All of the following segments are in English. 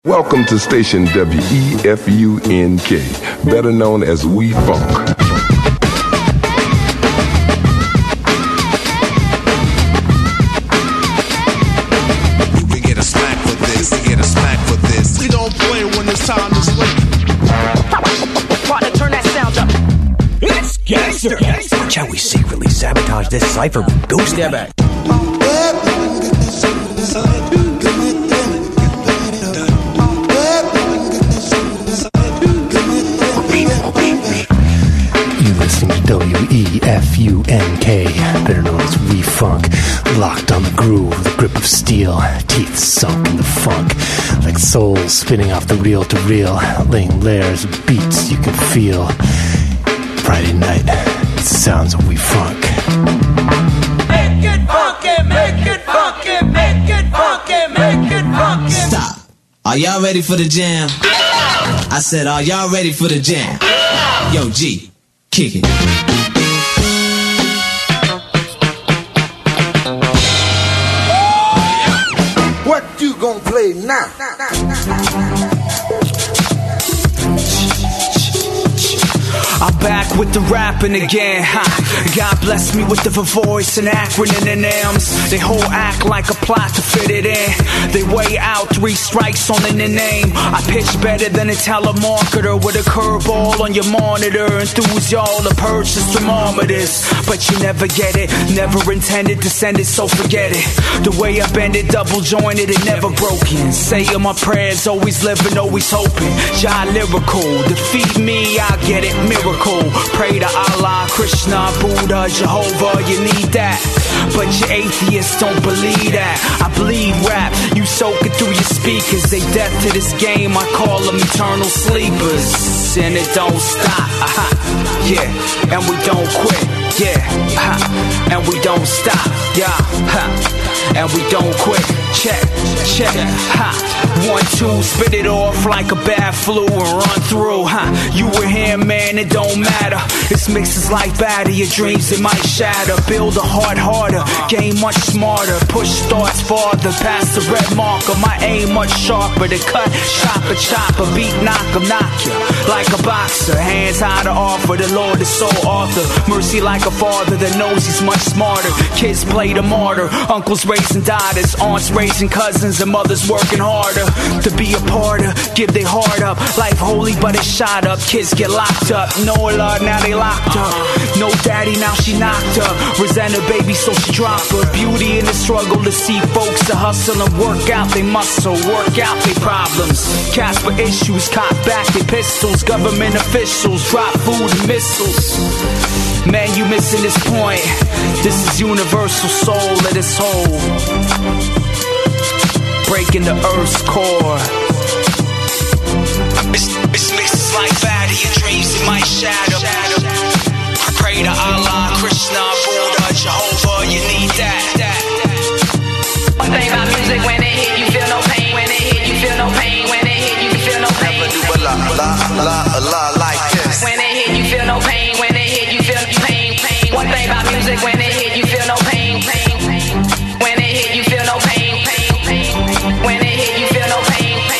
Welcome to station WEFUNK, better known as We Funk. We get a smack for this, we get a smack for this. We don't play when it's time to sleep. Partner, turn that sound up. It's gangster. Watch how we secretly sabotage this cipher with Ghost. Get back. WEFUNK, better known as We Funk, locked on the groove with a grip of steel, teeth sunk in the funk, like souls spinning off the reel to reel, laying layers of beats you can feel. Friday night, it sounds of We Funk. Make it funky, make it funky, make it funky, make it funky. Stop. Are y'all ready for the jam? I said, are y'all ready for the jam? Yo, G, kick it. What you gonna play now? I'm back with the rapping again, ha. God bless me with the voice and acronym and names. They whole act like a plot to fit it in. They weigh out 3 strikes on the name. I pitch better than a telemarketer with a curveball on your monitor. Enthuse y'all to purchase thermometers, but you never get it. Never intended to send it, so forget it. The way I bend it, double jointed and never broken. Saying my prayers, always living, always hoping. Jah lyrical, defeat me, I get it. Miracle. Pray to Allah, Krishna, Buddha, Jehovah, you need that. But you atheists don't believe that. I bleed rap, you soak it through your speakers. They deaf to this game, I call them eternal sleepers. And it don't stop, yeah, and we don't quit, yeah, and we don't stop, yeah, and we don't quit. Check, 1, 2, spit it off like a bad flu and run through, You were here, man, it don't matter. This mix is like batter, your dreams, it might shatter. Build a heart harder, game much smarter. Push thoughts farther, past the red marker. My aim much sharper, to cut, chopper, beat, knock you. Like a boxer, hands high to offer. The Lord is so author. Mercy like a father that knows he's much smarter. Kids play the martyr, uncles raising daughters, aunts raising cousins, and mothers working harder to be a part of, give their heart up. Life holy, but it's shot up. Kids get locked up. No Lord, now they locked up. No daddy, now she knocked up. Resent her baby, so she dropped her. Beauty in the struggle to see folks to hustle and work out they muscle, work out their problems. Cast for issues, cop back their pistols. Government officials drop food and missiles. Man, you missing this point. This is universal soul at its whole. Breaking the earth's core. This mix is like batter, your dreams it might shatter. Pray to Allah, Krishna, Buddha, Jehovah, you need that. One thing about music, when it hit, you feel no pain. When it hit, you feel no pain. When it hit, you feel no pain. Never do a lot like this. When it hit, you feel no pain. When it hit, you feel pain. One thing about music, when it hit, you feel no pain. When it hit, you feel no pain. When it hit, you feel no pain.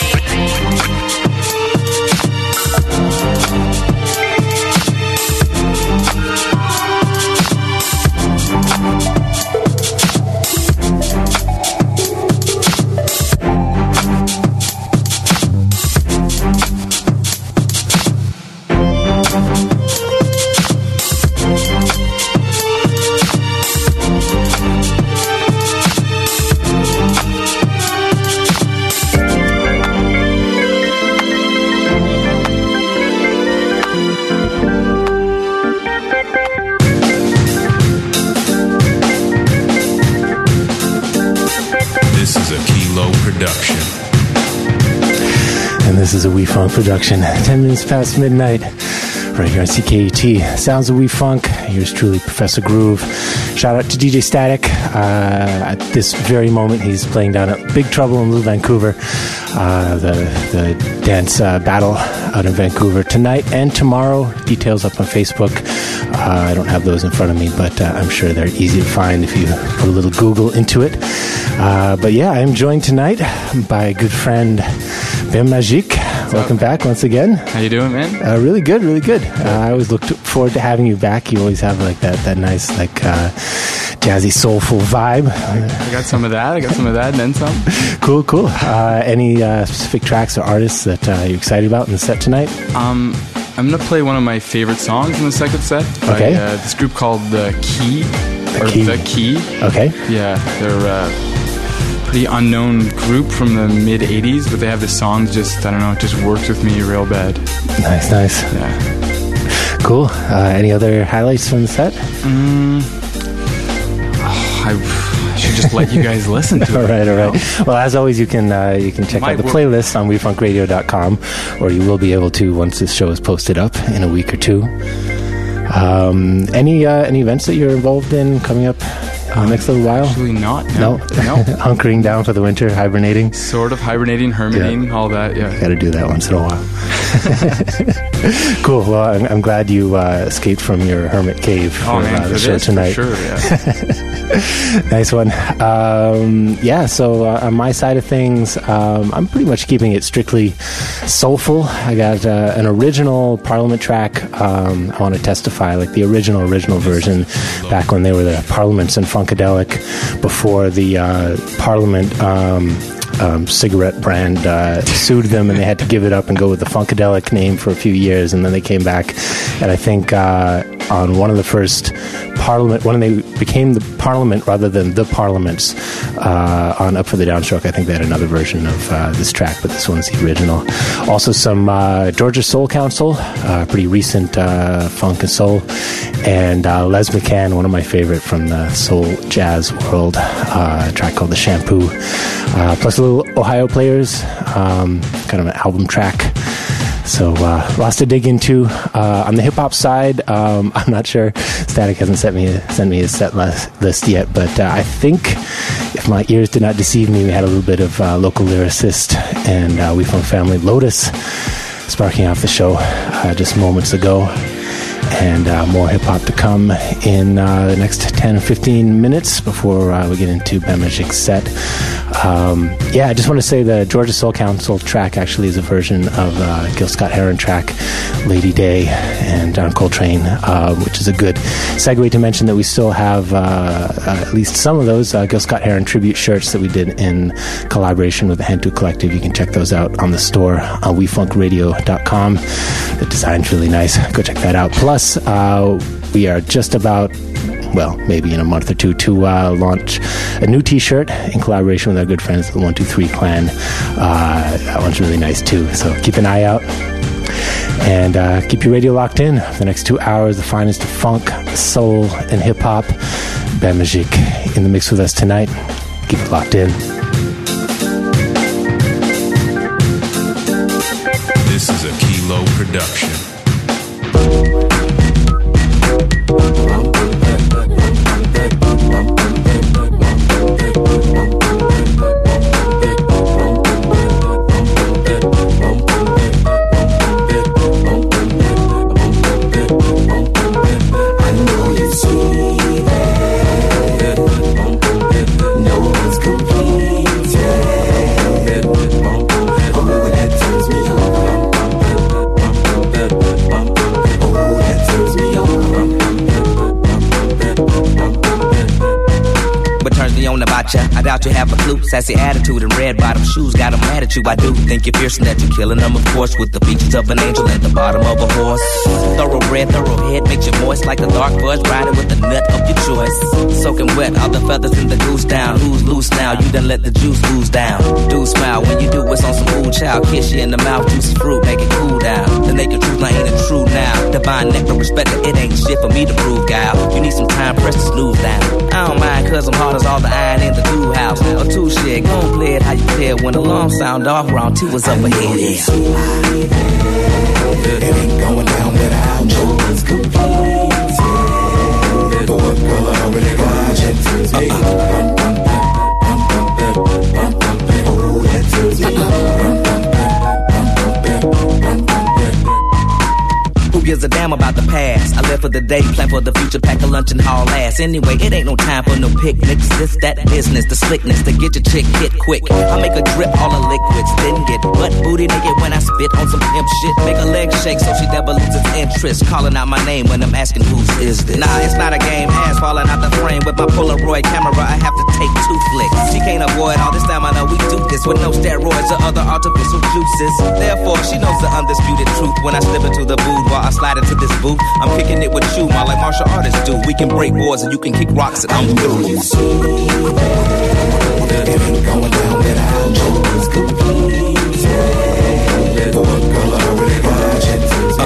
And this is a We Funk production. 10 minutes past midnight, right here on CKUT. Sounds of We Funk. Yours truly, Professor Groove. Shout out to DJ Static. At this very moment, he's playing down at Big Trouble in Little Vancouver. The dance battle out in Vancouver tonight and tomorrow. Details up on Facebook. I don't have those in front of me, but I'm sure they're easy to find if you put a little Google into it. But yeah, I'm joined tonight by a good friend, Ben Magique, welcome back once again. How you doing, man? Really good, really good. I always look forward to having you back. You always have like that nice, like jazzy, soulful vibe. I got some of that. And then some. Cool. Any specific tracks or artists that you're excited about in the set tonight? I'm going to play one of my favorite songs in the second set by this group called The Key. The Key. Okay. Yeah, they're pretty unknown group from the mid 80s, but they have this song that just works with me real bad. Nice. Yeah. Cool. Any other highlights from the set? I should just let you guys listen to it. All right. Well, as always, you can check out the playlist on WeFunkRadio.com, or you will be able to once this show is posted up in a week or two. Any events that you're involved in coming up in the next little while? Actually not. No. Hunkering down for the winter, hibernating? Sort of hibernating, hermiting, all that, yeah. Got to do that once in a while. Cool. Well, I'm glad you escaped from your hermit cave for the show tonight. For sure, yeah. Nice one. So on my side of things, I'm pretty much keeping it strictly soulful. I got an original Parliament track. I want to testify, like the original version, back when they were the Parliaments and Funkadelic, before the Parliament cigarette brand sued them, and they had to give it up and go with the Funkadelic name for a few years, and then they came back, and I think on one of the first Parliament, when they became the Parliament rather than the Parliaments, on Up for the Downstroke, I think they had another version of this track, but this one's the original. Also some Georgia Soul Council, pretty recent funk and soul, and Les McCann, one of my favorite from the soul jazz world, a track called The Shampoo, plus a little Ohio Players, kind of an album track. So lots to dig into. On the hip-hop side, I'm not sure. Static hasn't sent me a set list yet, but I think, if my ears did not deceive me, we had a little bit of local lyricist and We Funk Family Lotus sparking off the show just moments ago. And more hip-hop to come in the next 10 or 15 minutes before we get into Ben Magique's set. I just want to say the Georgia Soul Council track actually is a version of Gil Scott-Heron track, Lady Day, and John Coltrane, which is a good segue to mention that we still have at least some of those Gil Scott-Heron tribute shirts that we did in collaboration with the Hantu Collective. You can check those out on the store on WeFunkRadio.com. The design's really nice. Go check that out. Plus, we are just about, maybe in a month or two, to launch a new t-shirt in collaboration with our good friends, the 123 Clan. That one's really nice too, so keep an eye out. And keep your radio locked in. For the next 2 hours, the finest of funk, soul, and hip-hop. Ben Magique in the mix with us tonight. Keep it locked in. This is a Kilo production. I doubt you have a clue. Sassy attitude and red bottom shoes got 'em mad at you. I do think you're fearsome that you're killing them, of course, with the features of an angel at the bottom of a horse. Thoroughbred, thoroughhead makes you moist like a dark fudge, riding with the nut of your choice. Soaking wet, all the feathers in the goose down. Who's loose now? You done let the juice ooze down. Do smile when you do what's on some cool child. Kiss you in the mouth, juicy fruit, make it cool down. The naked truth, now ain't it true now? Divine nectar, respect that it ain't shit for me to prove, gal. You need some time, press to smooth down. I don't mind, cause I'm hard as all the iron in the do house. Or two shit, gon' play it how you play it when the alarm sound off, round two is up ahead. It ain't going down without no one's completed. Boy, girl, I already got it. Turns me oh, that turns me gives a damn about the past? I live for the day, plan for the future, pack a lunch and haul ass. Anyway, it ain't no time for no picnics. This, that business, the slickness to get your chick hit quick. I make a drip all the liquids, then get butt booty naked when I spit on some pimp shit. Make her leg shake so she never loses interest. Calling out my name when I'm asking whose is this? Nah, it's not a game. Ass falling out the frame with my Polaroid camera. I have to take 2 flicks. She can't avoid all this time. I know we do this with no steroids or other artificial juices. Therefore, she knows the undisputed truth. When I slip into the boudoir, I slide into this booth. I'm kicking it with you, more like martial artists do. We can break boards and you can kick rocks and I'm through. You see that it ain't going down without Jones completes. Yeah, the one girl I already got you.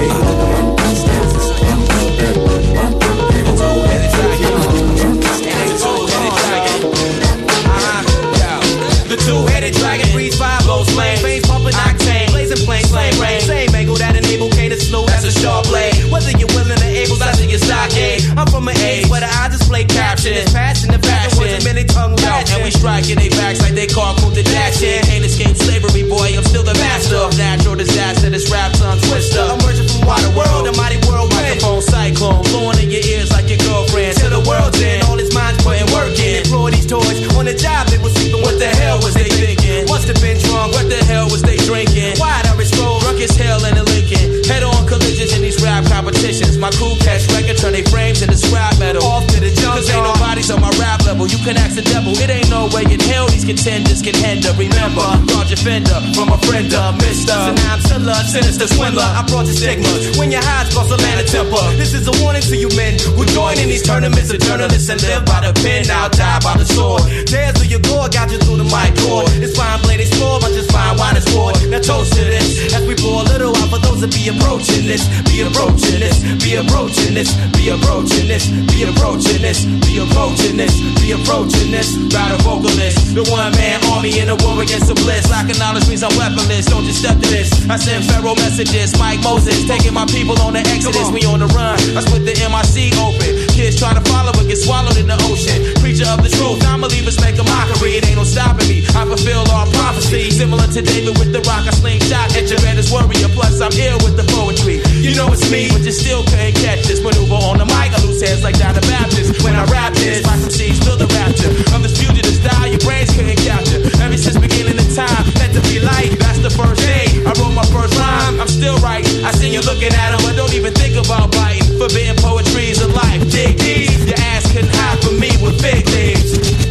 The two-headed dragon breathes 5 blows flame. Face pumping octane, blazing plain, flame rain. Same angle that enable K to slow as a sharp blade. Whether you're willing or able, I see your stockade. I'm from an age where the eye display captions. Passion and passion, words and many tongue latching. And we striking they backs like they carpool to dashing. Ain't escape slavery, boy, I'm still the master of natural disaster. This rap tongue twister. I'm merging from water world, the mighty world microphone cyclone. Blowing in your ears like your girlfriend. Till the world's in, all his minds putting work in. Employ these toys on the job, they was sleeping. What the hell was they thinking? Must have been drunk, what the hell was they drinking? Wide Irish road, drunk as hell in a Lincoln. Head on collisions in these rap competitions. My crew catch record, turn they frames into scrap metal. Off to the jump, cause ain't nobody's on my rap level. You can ask the devil, it ain't no way in hell these contenders can hinder. Remember, dodge a fender from a friend of Mr. So now I'm still a sinister swindler. I brought the stigma when your highs cross a land of temper. This is a warning to you men who join in these tournaments of journalists and live by the pen. I'll die by the sword. Tears through your gore, got you through the mic cord. It's fine, blade explore, but just fine wine is poured. Now toast to this as we pour a little out for those that be approaching this, be approaching this, be approaching this, be approaching this, be approaching this, be approaching this, be approaching this. Battle vocalist, the one man army in a war against the bliss. Lacking knowledge means I'm weaponless. Don't just step to this. I send Pharaoh messages, Mike Moses, taking my people on the exodus. We on the run. I split the MIC open. Kids trying to follow but get swallowed in the ocean. Preacher of the truth, non-believers make a mockery. It ain't no stopping me. I fulfill all prophecy. Similar to David with the rock, I slingshot. Enter Redder's warrior. Plus I'm ill with the poetry. You know it's me, but you still can't catch this maneuver on the mic. I lose heads like John the Baptist. When I rap this, my MCs feel the rapture. I'm this fugitive style your brains couldn't capture. Ever since beginning of time, let to be light. That's the first day I wrote my first rhyme. I'm still right. I see you looking at him, but don't even think about biting. Forbidden poetry's a life. Dig deep. Your ass couldn't hide from me with big leaves.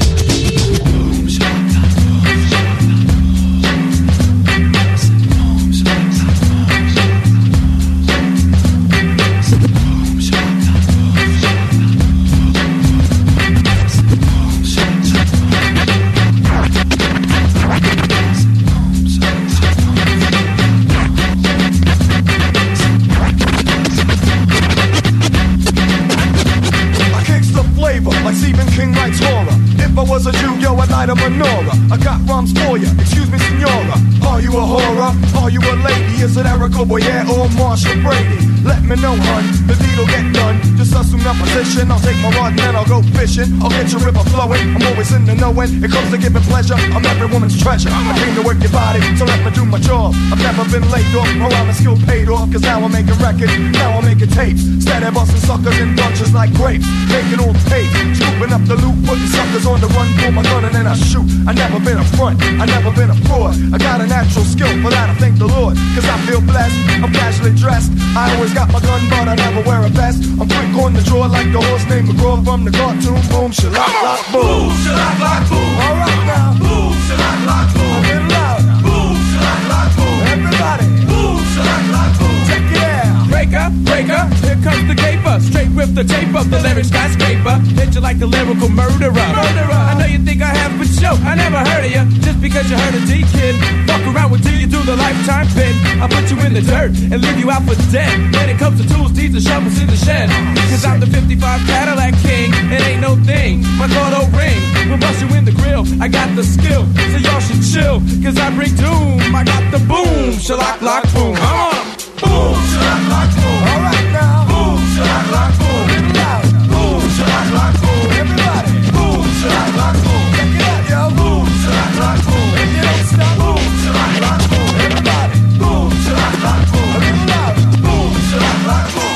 Was a Jew, yo, I'd light a menorah. I got rhymes for ya, excuse me, senora. Are you a horror? Are you a lady? Is it Erica Boyer or Marsha Brady? Let me know, hun, the deed'll get done. Just assume that position, I'll take my rod and then I'll go fishing. I'll get your river flowing, I'm always in the knowing. It comes to giving pleasure, I'm every woman's treasure. I came to work your body, so let me do my job. I've never been laid off, my rhyming skill paid off. Cause now I'm making records, now I'm making tapes. Steady busting suckers in bunches like grapes. Making all the tape, scooping up the loot, putting suckers on the run. Pull my gun and then I shoot. I never been a front, I never been a fraud. I got a natural skill, for that I thank the Lord. Cause I feel blessed, I'm casually dressed. I always got my gun, but I never wear a vest. I'm quick on the draw like the horse named McGraw from the cartoon. Boom, shalak, lock, boom. Boom, shalak, lock, boom. Alright now. Boom, shalak, lock, boom. A little louder. Boom, shalak, lock, boom. Everybody. Boom, shalak, lock, boom. Check it out. Breaker, breaker, here comes the caper. Straight with the tape of the lyric skyscraper. Hit you like the lyrical murderer. I know you think I have, but show, I never heard of you. Just because you heard a D kid. Fuck around with you, you do the lifetime bid. I'll put you in the dirt and leave you out for dead. When it comes to tools, deeds, and shovels in the shed. Cause I'm the 55 Cadillac king. It ain't no thing, my auto ring. We'll bust you in the grill, I got the skill. So y'all should chill, cause I bring doom. I got the boom, shalak, lock, boom. Come on. Boom, shalak, lock, boom. Alright now. Boom, shalak, lock, boom. Boom, shalak, lock, boom. Everybody. Boom, shalak, lock, boom. Check it out, yo. Boom, shalak, lock, boom. And you don't stop. Boom, shalak, lock, boom. Everybody. Boom, shalak, lock, boom. A little louder. Boom, shalak, lock, boom.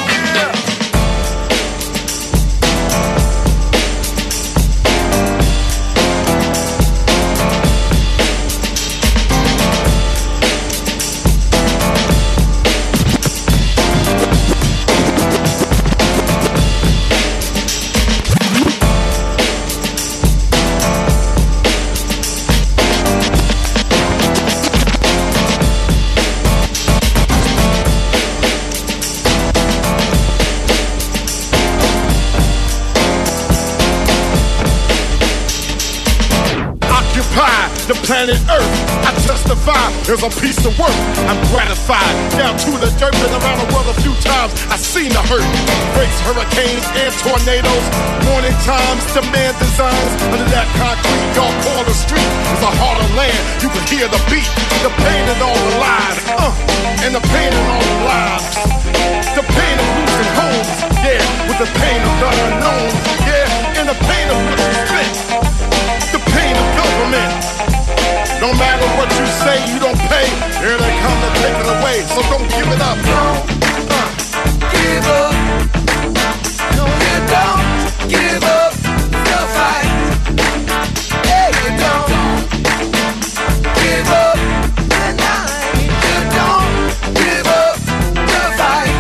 Here's a piece of work. I'm gratified. Down to the dirt, been around the world a few times. I seen the hurt. Breaks, hurricanes, and tornadoes. Morning times, demand designs. Under that concrete, y'all call the street. It's a harder land. You can hear the beat, the pain in all the lives, and the pain in all the lives. The pain of losing homes, yeah, with the pain of the unknown, yeah, and the pain of what you spent. The pain of government. No matter what you say, you don't pay. Here they come to take it away, so don't give it up. Don't give up. No, you don't give up the fight. Yeah, you don't give up the night. You don't give up the fight.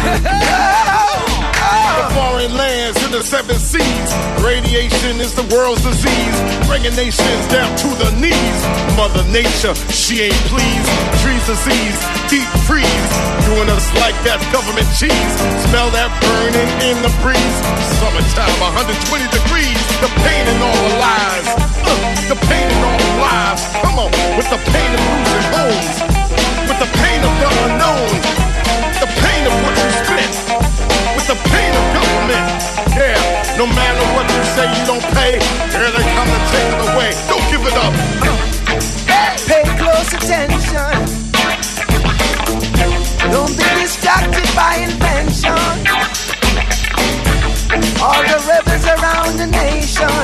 The foreign lands in the 7 seas. Radiation is the world's disease, bringing nations down to the knees. Mother Nature, she ain't pleased. Trees disease, deep freeze, doing us like that government cheese. Smell that burning in the breeze. Summertime, 120 degrees. The pain in all the lives, the pain in all the lives. Come on, with the pain of losing homes, with the pain of the unknown, the pain of what you spent, with the pain of government. Yeah, no matter what you say, you don't pay. Here they come to take it away. Don't give it up. Pay close attention. Don't be distracted by invention. All the rebels around the nation.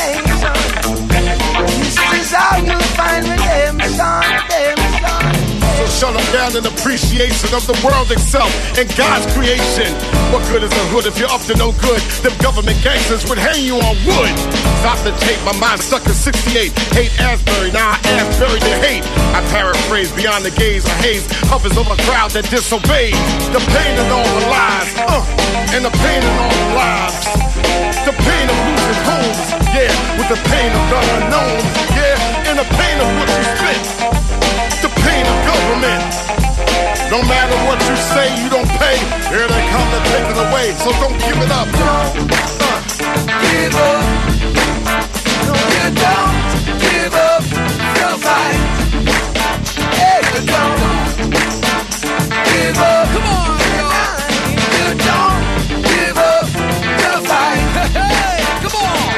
This is how you find redemption. So shut them down in appreciation of the world itself and God's creation. What good is a hood if you're up to no good? Them government gangsters would hang you on wood. Stop the tape, my mind stuck in 68. Hate Asbury, now I Asbury to hate. I paraphrase beyond the gaze of haze. Hovers over a crowd that disobeys. The pain in all the lives, and the pain in all the lives. The pain of losing homes, yeah, with the pain of the unknown, yeah, and the pain of what you spent. The pain of government. No matter what you say, you don't pay. Here they come to take it away, so don't give it up. Don't give up. No, you don't give up the fight. Yeah, you don't give up. Come on, y'all. You don't give up the fight. Hey, come on.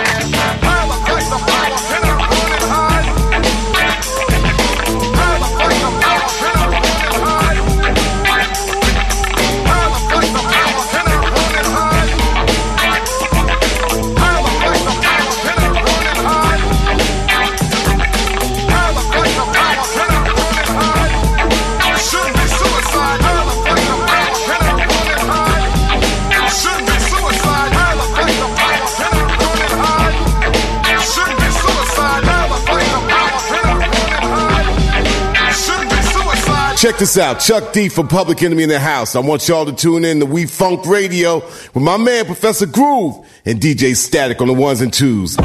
Check this out. Chuck D from Public Enemy in the house. I want y'all to tune in to We Funk Radio with my man, Professor Groove, and DJ Static on the ones and twos.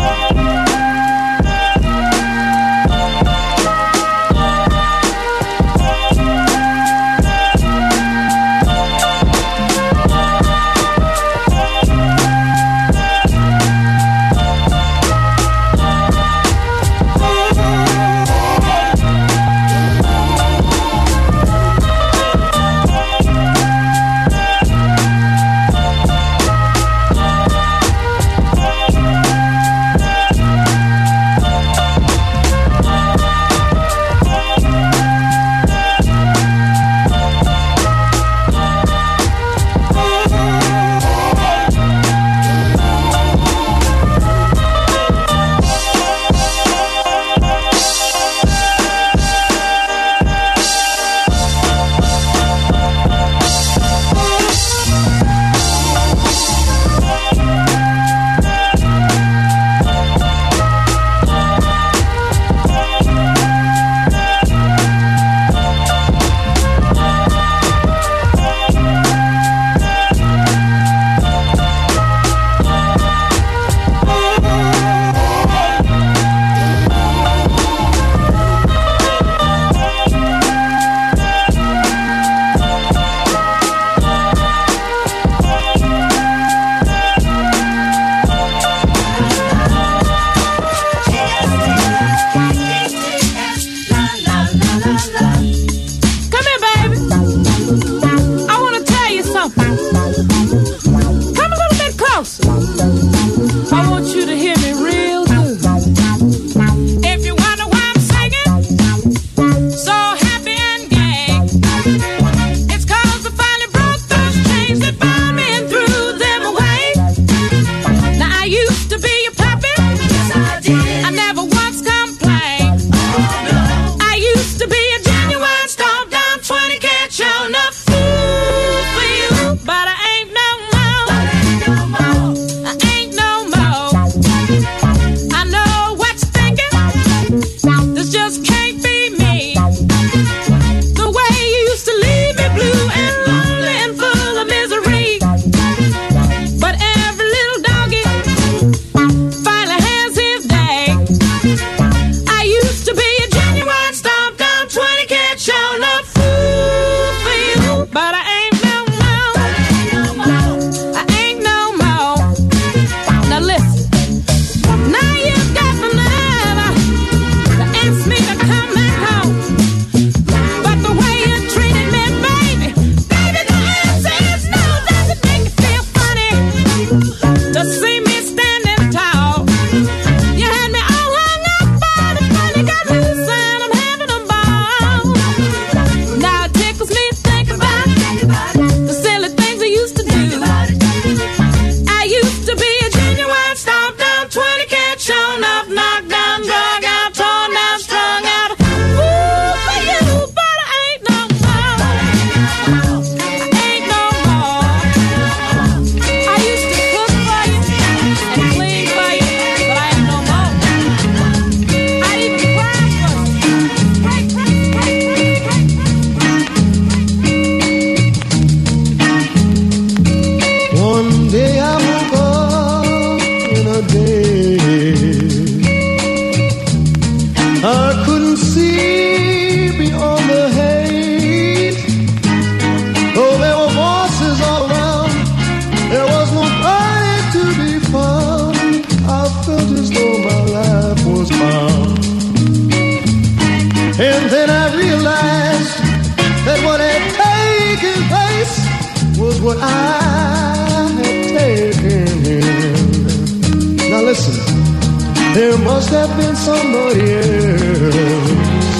must have been somebody else.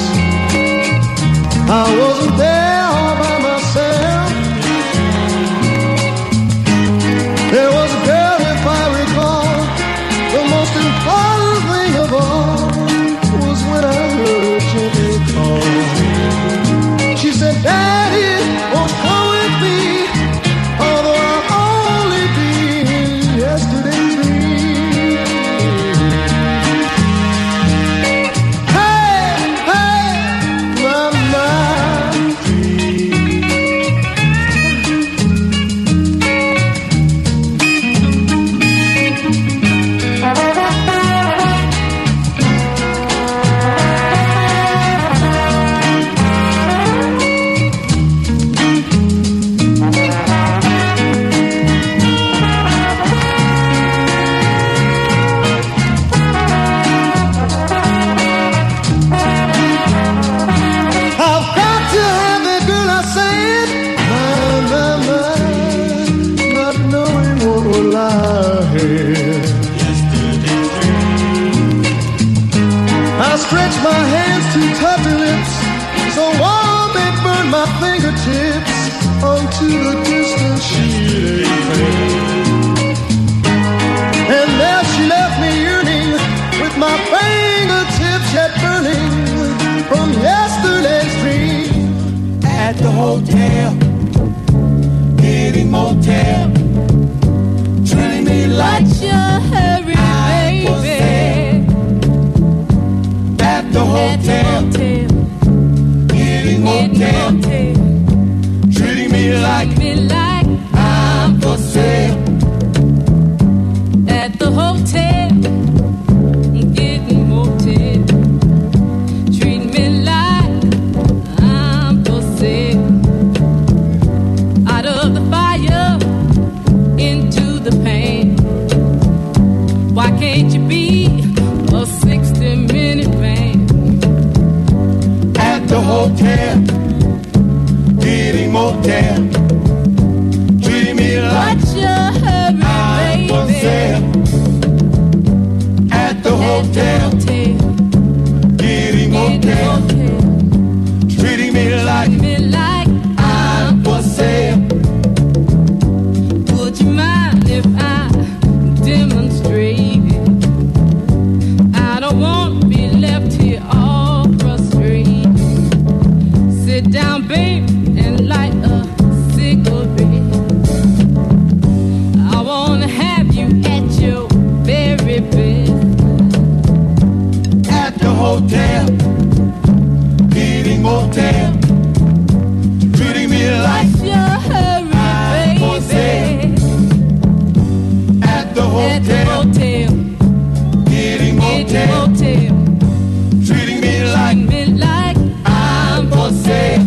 I wasn't there all by myself. There was a girl, if I recall. The most important thing of all was when I heard her gently call. She said, Daddy, won't you come with me? Although I'll only be in yesterday's dream. Hey, hey, my stretch my hands to touch her lips, so warm they burn my fingertips onto the distant sheet. And there she left me yearning, with my fingertips yet burning from yesterday's dream. At the hotel, getting motel, treating me like your hurry, baby. At the hotel, getting motel, treating me like I'm for sale. At the hotel, getting motel, treat me like I'm for sale. Out of the fire, into the pain. Why can't you be a 60-minute man? At the hotel, getting motel, treating me like I'm for sale. At the hotel, getting motel, treating me like I'm for sale. Would you mind if I demonstrated? I don't want to be left here all frustrated. Sit down, babe, and light a cigarette. I want to have you at your very best. At the hotel, getting motel, treating me like I'm for sale. At the hotel, getting motel, treating me like I'm for sale.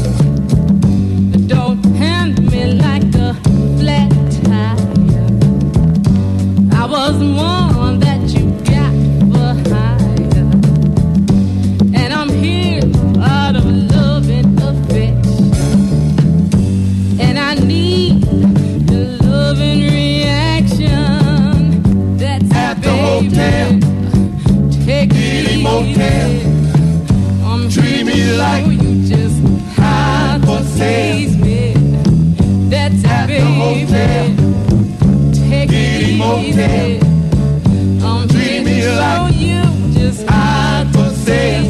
Don't handle me like a flat tire. I wasn't one that you got for hire. And I'm here out of love and affection. And I need the love and reaction. That's at the hotel, take getting motel, treating me like I'm for sale. That's at the hotel, getting motel, treating me like I'm for sale.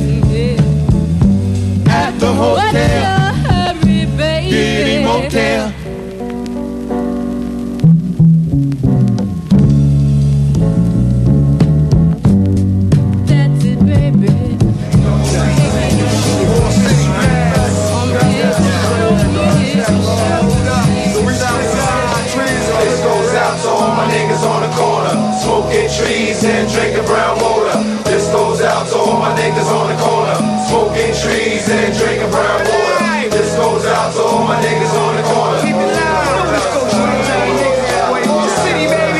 At the hotel, getting motel. That's it, baby. This goes out to all my niggas on the corner, smoking trees and drinking brown water. This goes out to all my niggas on the corner, smoking trees and drinking brown water. This goes out to all my niggas on the corner. Keep it loud. City, baby.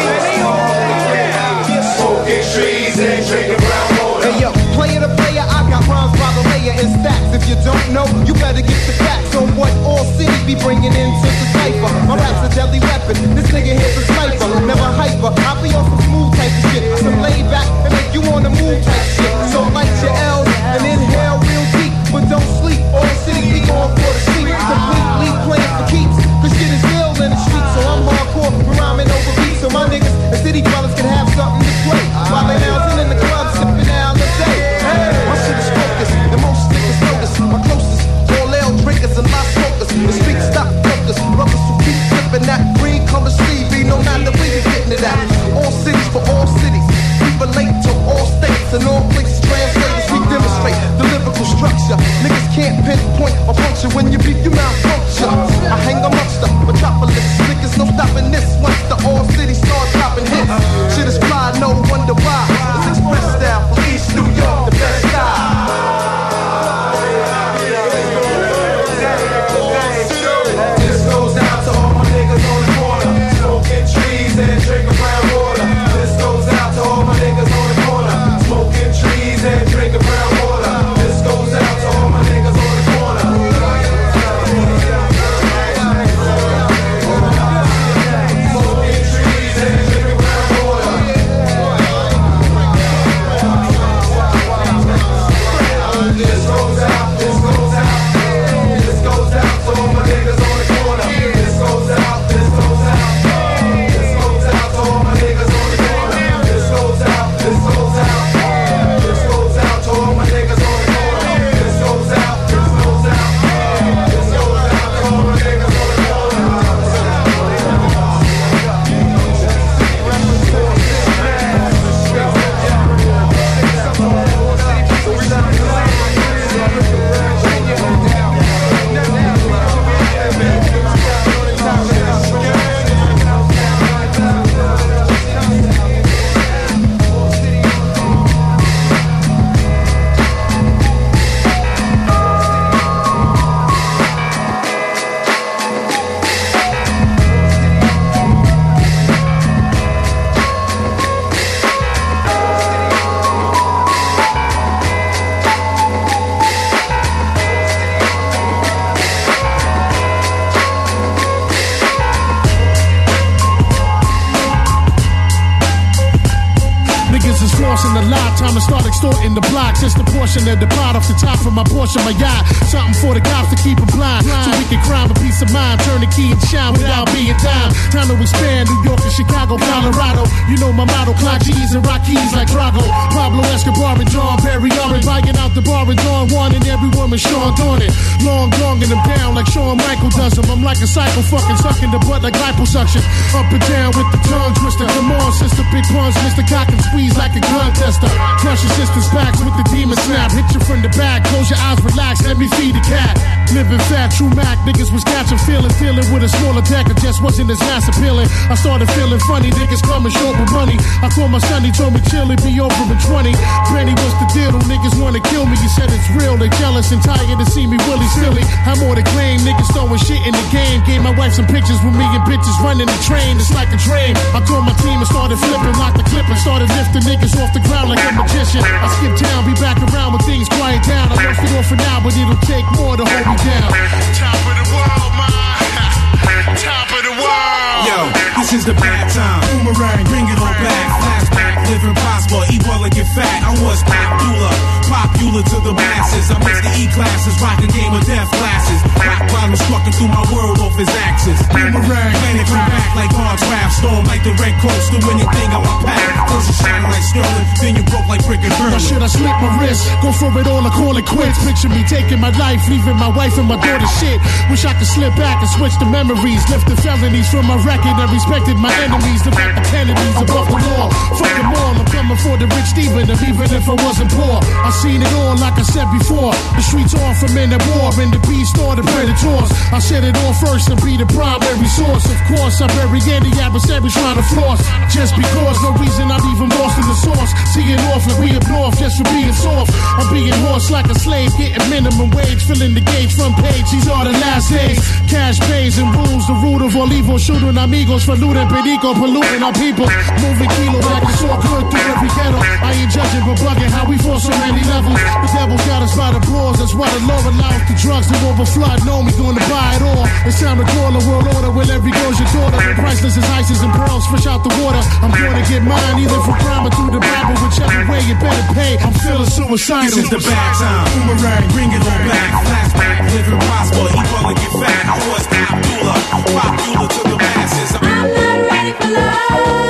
Smoking trees and drinking brown water. Hey yo, player to player, I got rhymes by the layer and stacks. If you don't know, you better get the facts on what all city skinny be bringing into the cipher. My rap's a deadly weapon, this nigga here's a sniper. Never hyper, I be on some smooth type of shit. Some laid back and make you wanna move type shit. So light your L's and inhale real deep, but don't sleep. All city be going for the street, completely playing for keeps. Cause shit is real in the street, so I'm hardcore, rhyming over beats. So my niggas and city brothers can have something to play while they bouncing in the club, sipping out all day. Hey, my shit is focused, and most niggas notice. My closest, all ale drinkers and my smokers. The street stop focus, brothers who keep flipping that green color CV. No matter where you getting it at. All cities for all cities, we relate to all states and all places. Translators, we demonstrate the lyrical structure. Niggas can't pinpoint or puncture when you beat your mouth puncture. I hang amongst the metropolis, niggas no stopping this once the all cities start dropping hits. Shit is fly, no wonder why. It's express style for East New York, the best style. This goes out to all my niggas on the corner, smoking trees and drinking brown water. This goes out to all my niggas on the corner, smoking trees and drinking brown water. This goes out to all my niggas on the corner. Smoking trees and drinking brown water. This goes out, this goes out. This goes out to all my niggas on the corner. This goes out, this goes out. This goes out to all my niggas on the corner. This goes out, this goes out. This goes out to all my niggas on the corner. This goes out, this goes out. This goes out to all my niggas on the Niggas is flossing the lot, time to start extorting the blocks. It's the portion of the pot off the top of my Porsche, my yacht. Something for the cops to keep them blind, so we can crime a peace of mind, turn the key and shine without being time. Time to expand, New York and Chicago, Colorado. You know my motto, clock G's and rock keys like Drago. Pablo Escobar and John Perry Oren, buying out the bar and Dawn One and every woman Sean Dornan. Long donging them down like Shawn Michael does them. I'm like a psycho fucking sucking the butt like liposuction. Up and down with the tongue twister. Come on, sister, big puns, Mr. Cock and squeeze like a gun tester. Crush your sister's backs with the demon snap. Hit you from the back, close your eyes, relax, let me feed the cat. Living fat, true Mac, niggas was catching feeling with a smaller deck, it just wasn't as mass appealing. I started feeling funny, niggas coming short with money. I called my son, he told me chill, it be over in 20. Benny, what's the deal? Niggas wanna kill me, he said it's real. They jealous and tired to see me willy silly. I'm more to claim, niggas throwing shit in the game. Gave my wife some pictures with me and bitches running the train. It's like a dream. I called my team and started flipping, locked the clip and started lifting niggas off the ground like a magician. I skip town, be back around when things quiet down. I lost it all for now, but it'll take more to hold me down. Top of the world, man. Top of the world. Yo, this is the bad time. Boomerang, bring it all back. Flashback, living prosper, eat well and get fat. I was popular to the masses. I missed the E-classes, rocking game of death glasses. Rock bottom strucking through my world off his axis. Boomerang, planet come back like God's wrath. Storm like the red coast, do anything I want pack. First you shining like sterling, then you broke like brick and burn. Now should I slip my wrist? Go for it all or call it quits? Picture me taking my life, leaving my wife and my daughter shit. Wish I could slip back and switch the memories. Left the felonies from my record and respected my enemies. The back the Kennedys above the law. Fuck them all, I'm coming for the rich demon. Even if I wasn't poor, I seen it all like I said before. The streets are for men at war, and the beast or the predators. I said it all first and be the primary source. Of course, I bury any adversary trying to floss. Just because, no reason I'm even lost in the source. See it off like we up north just for being soft. I'm being horsed like a slave, getting minimum wage, filling the gauge front page. These are the last days. Cash pays and rules, the root of all evil. Shooting amigos, faluden, perico, polluting our people. Moving kilo like it's all good through every ghetto. I ain't judging but bugging how we fall so many levels. The devil got us by the balls, that's why the law allows the drugs to overflood. Know me gonna buy it all. It's time to call a world order where every girl's your daughter. And priceless as ices and pearls, fresh out the water. I'm gonna get mine either from crime or through the Bible. Whichever way you better pay, I'm feeling suicidal. This is the bad time. Boomerang, bring it on back. Flashback, living prosper, equal and get fat. I was popular to the masses. I'm not ready for love.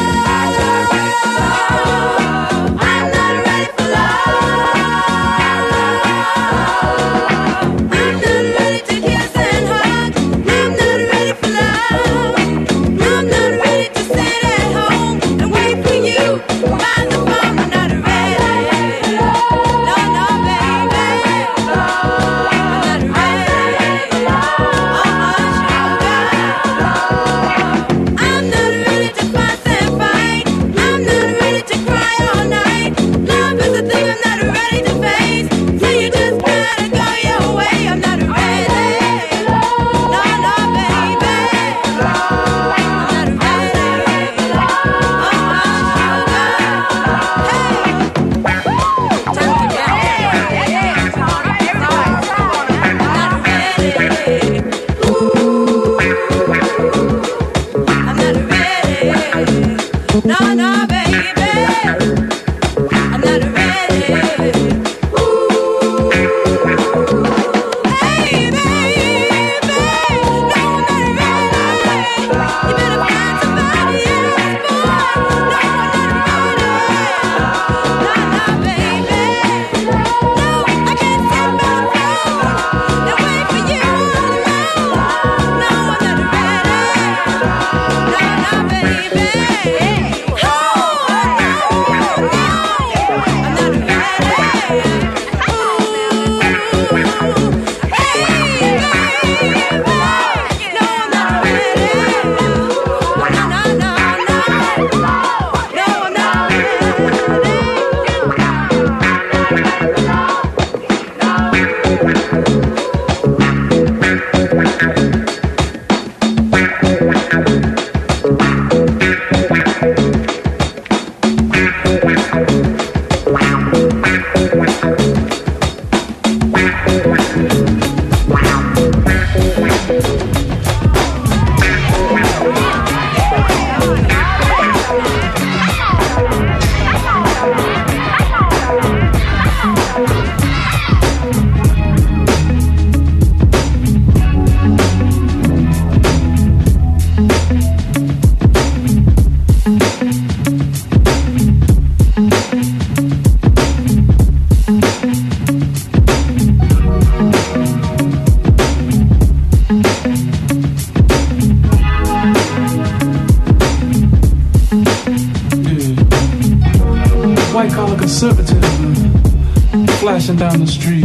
Down the street,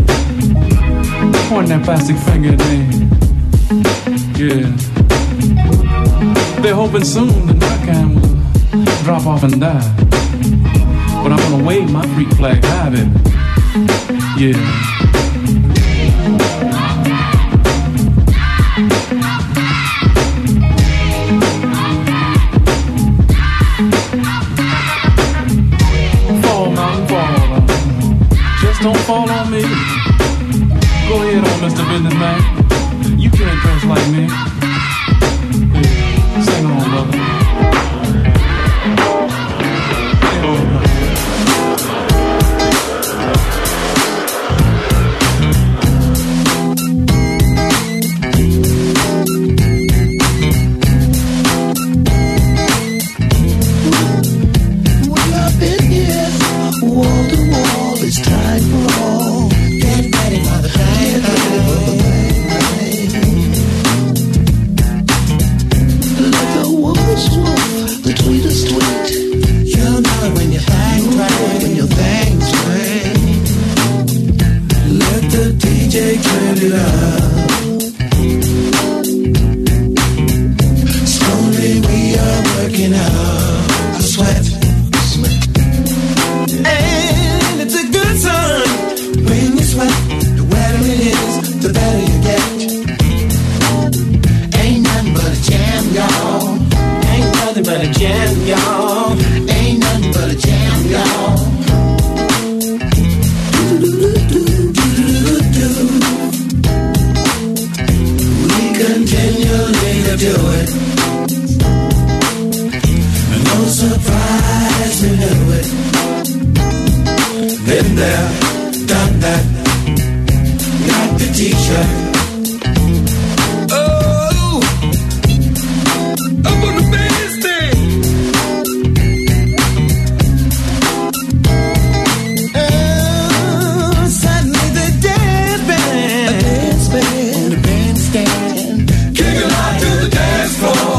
pointing that plastic finger at me. Yeah, they're hoping soon the Narcan will drop off and die. But I'm gonna wave my freak flag high, baby. Yeah. Don't fall on me. Go ahead on, Mr. Businessman. You can't dress like me. Yeah. Sing on, brother. Well, I've been here, wall to wall, it's time for all. Get ready for the bang, bang, bang. but a jam, y'all. Ain't nothing but a jam, y'all. We continually do it. No surprise, we knew it. Been there, done that. Got the t-shirt. Oh, up on the bandstand. Oh, suddenly the dance band, the bandstand, kicking out to the dance floor.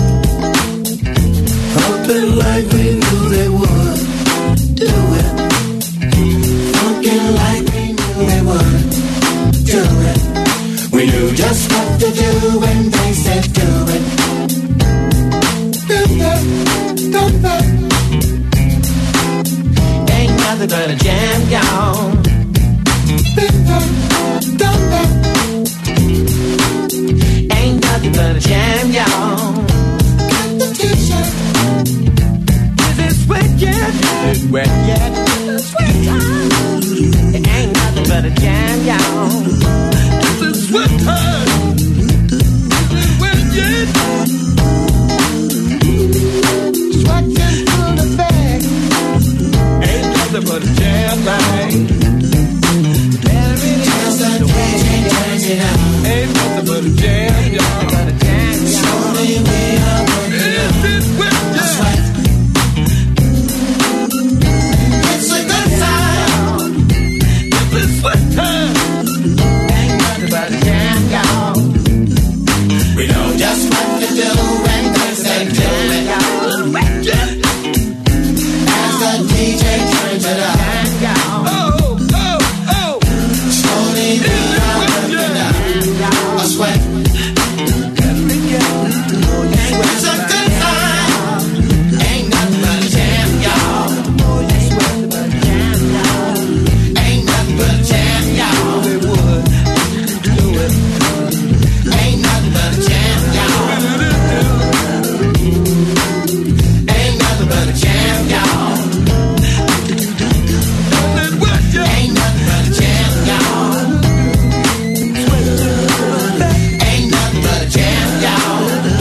Hoping like we knew they would do it. Funkin' like we knew they would do it. We knew just what to do when they said do it. Ain't nothing but a jam, y'all. Ain't nothing but a jam, y'all. Is it sweat yet? Is it wet yet? It's sweat time. It ain't nothing but a jam, y'all. Is it sweat time? Is it wet yet? Sweating through the bag. Ain't nothing but a jam, man. Ain't nothing but a jam, y'all. Slowly we are working out. Is it wet yet? It's a good time. It's sweat time. Ain't nothing but a jam, y'all. We know just what to do when they say do it. As the DJ turns it up. Slowly we are working out. A sweat. It's a good time. Ain't nothing but a jam, y'all. Ain't nothing but a jam, y'all. Ain't nothing but a jam, y'all. Ain't nothing but a jam, y'all. Ain't nothing but a jam, y'all. Ain't nothing but a jam, y'all.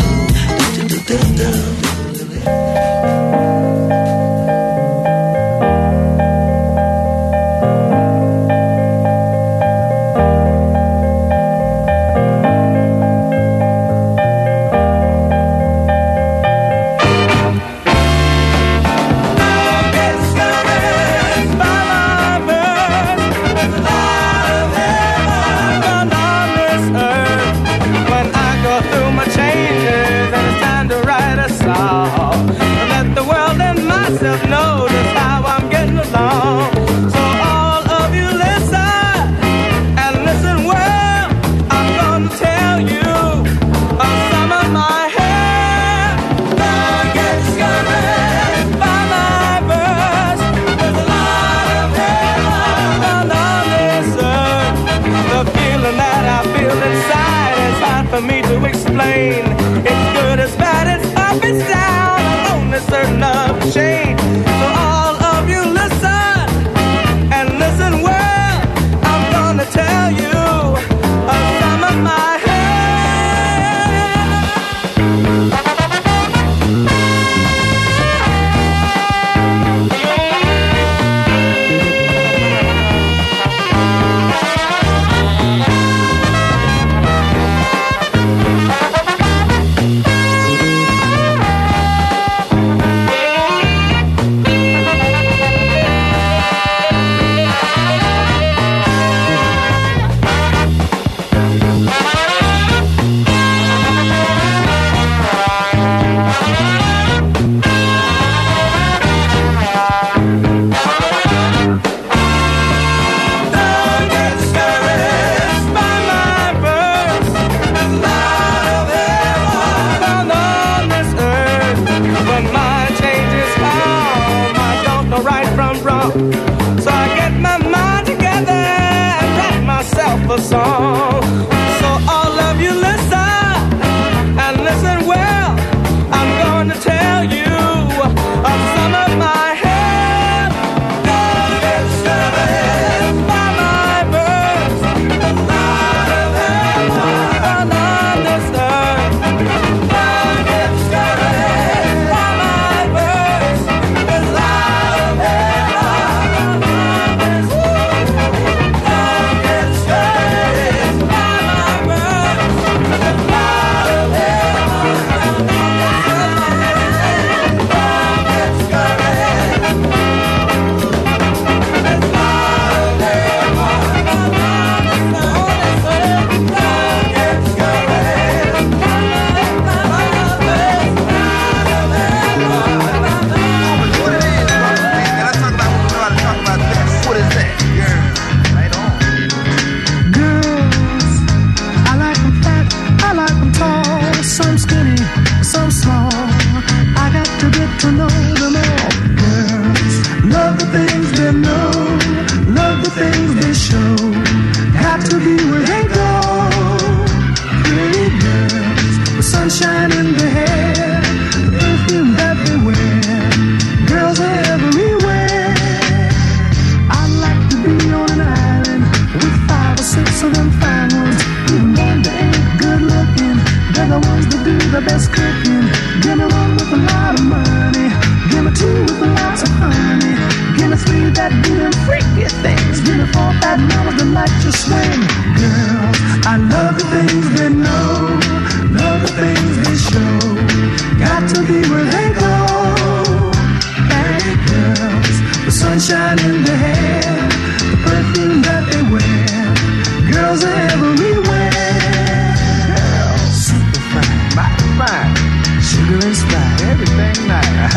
When I go through my changes and it's time to write a song, let the world and myself know just how I'm getting along. So all of you listen and listen well. I'm gonna tell you some of my hair that gets discouraged by my verse. There's a lot of heaven on this earth. The feeling that I feel inside is hard for me to explain. It's good, it's bad, it's up, it's down. I'm only certain of change. So all of you listen and listen well. I'm gonna tell you some of my Some tall, some skinny, some small. I got to get to know them all. Girls, love the things they know, love the things they show. Got to be where they go. Pretty girls with sunshine in their hair, the perfume that they wear. Girls are everywhere. I'd like to be on an island with 5 or 6 of them fine ones. Even though they ain't good looking, they're the ones that do the best cooking. Give me 1 with a lot of money, give me 2 with lots of honey, give me 3 that do them freaky things, give me 4 fat mamas that like to swing. Girls, I love the things they know, love the things they show. Got to be where they go. Bad girls with sunshine in their hair, the perfume that they wear. Girls are everywhere. Girls, super fine, mighty fine, sugar and spice, everything nice.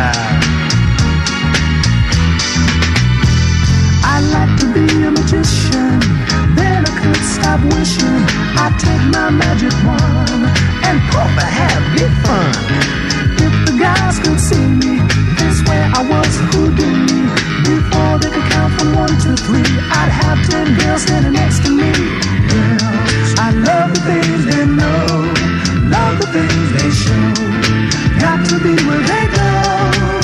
I like to be a magician, then I could stop wishing. I take my magic wand and proper happy fun. If the guys could see me, they swear I was Houdini. Before they could count from 1 to 3, I'd have 10 girls standing next to me. Girls, I love the things they know, love the things they show. Got to be where they go.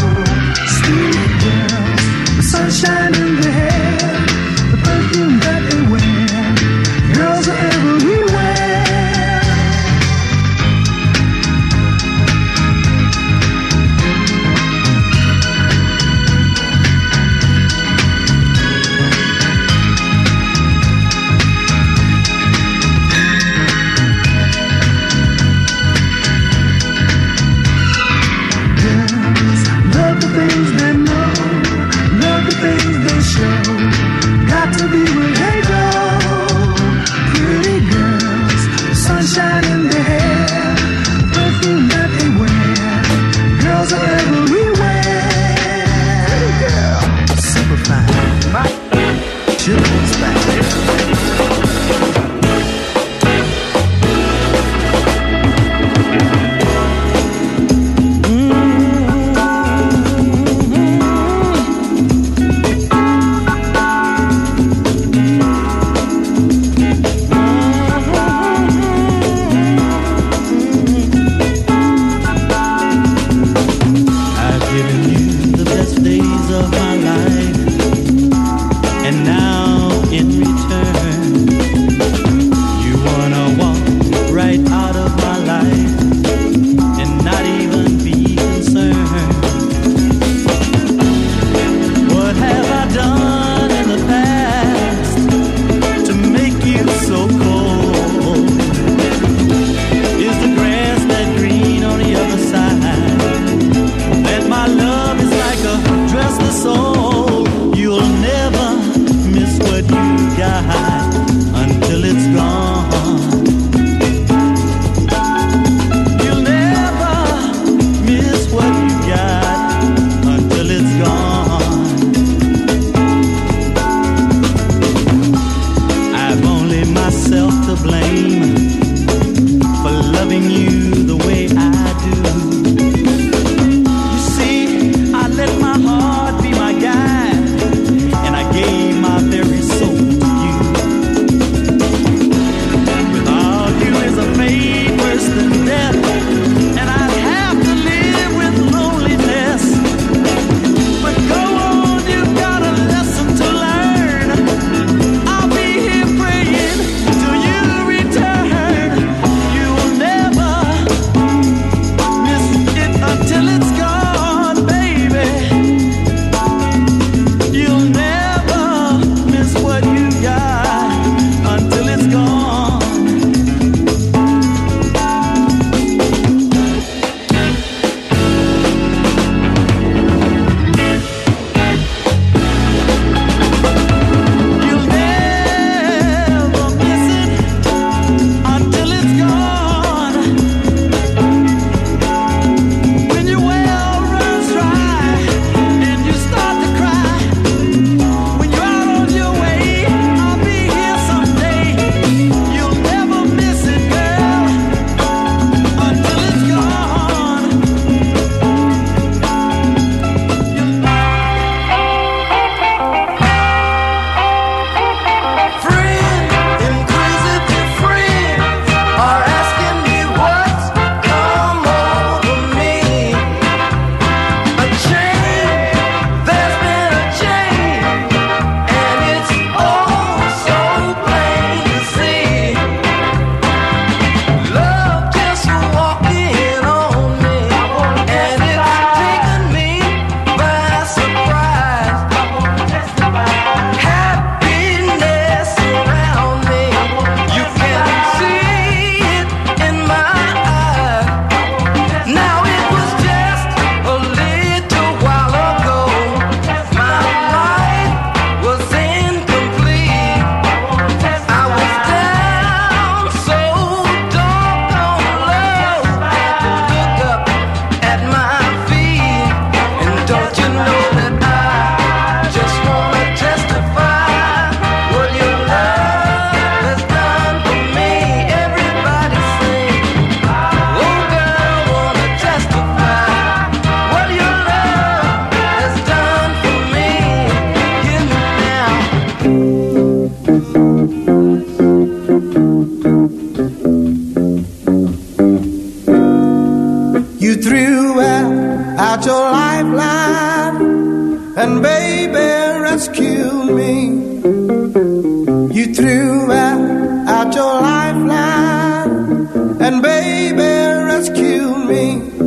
threw out your lifeline, and baby rescued me. You threw out your lifeline, and baby rescued me.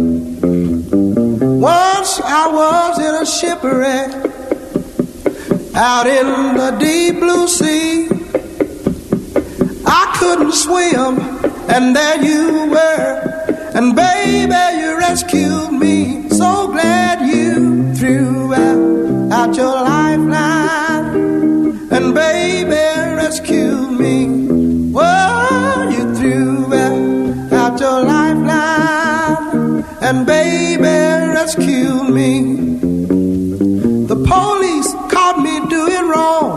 Once I was in a shipwreck out in the deep blue sea. I couldn't swim, and there you were, and baby you rescued me. So glad you threw out your lifeline, and baby rescued me. Whoa, you threw out your lifeline, and baby rescued me. The police caught me doing wrong.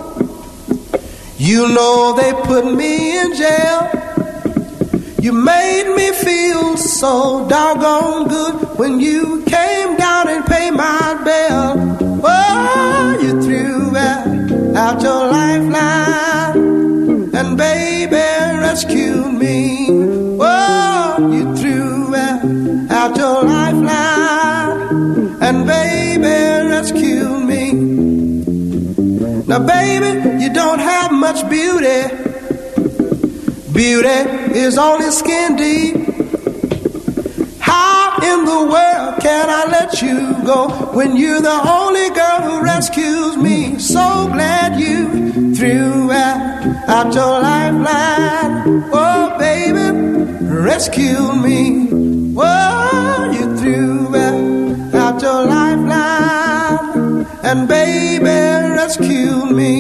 You know they put me in jail. You made me feel so doggone good when you came down and paid my bail. Oh, you threw out your lifeline, and baby rescued me. Oh, you threw out your lifeline, and baby rescued me. Now baby, you don't have much beauty. Beauty is only skin deep. How in the world can I let you go when you're the only girl who rescues me? So glad you threw out your lifeline. Oh baby, rescue me. Oh, you threw out your lifeline, and baby rescue me.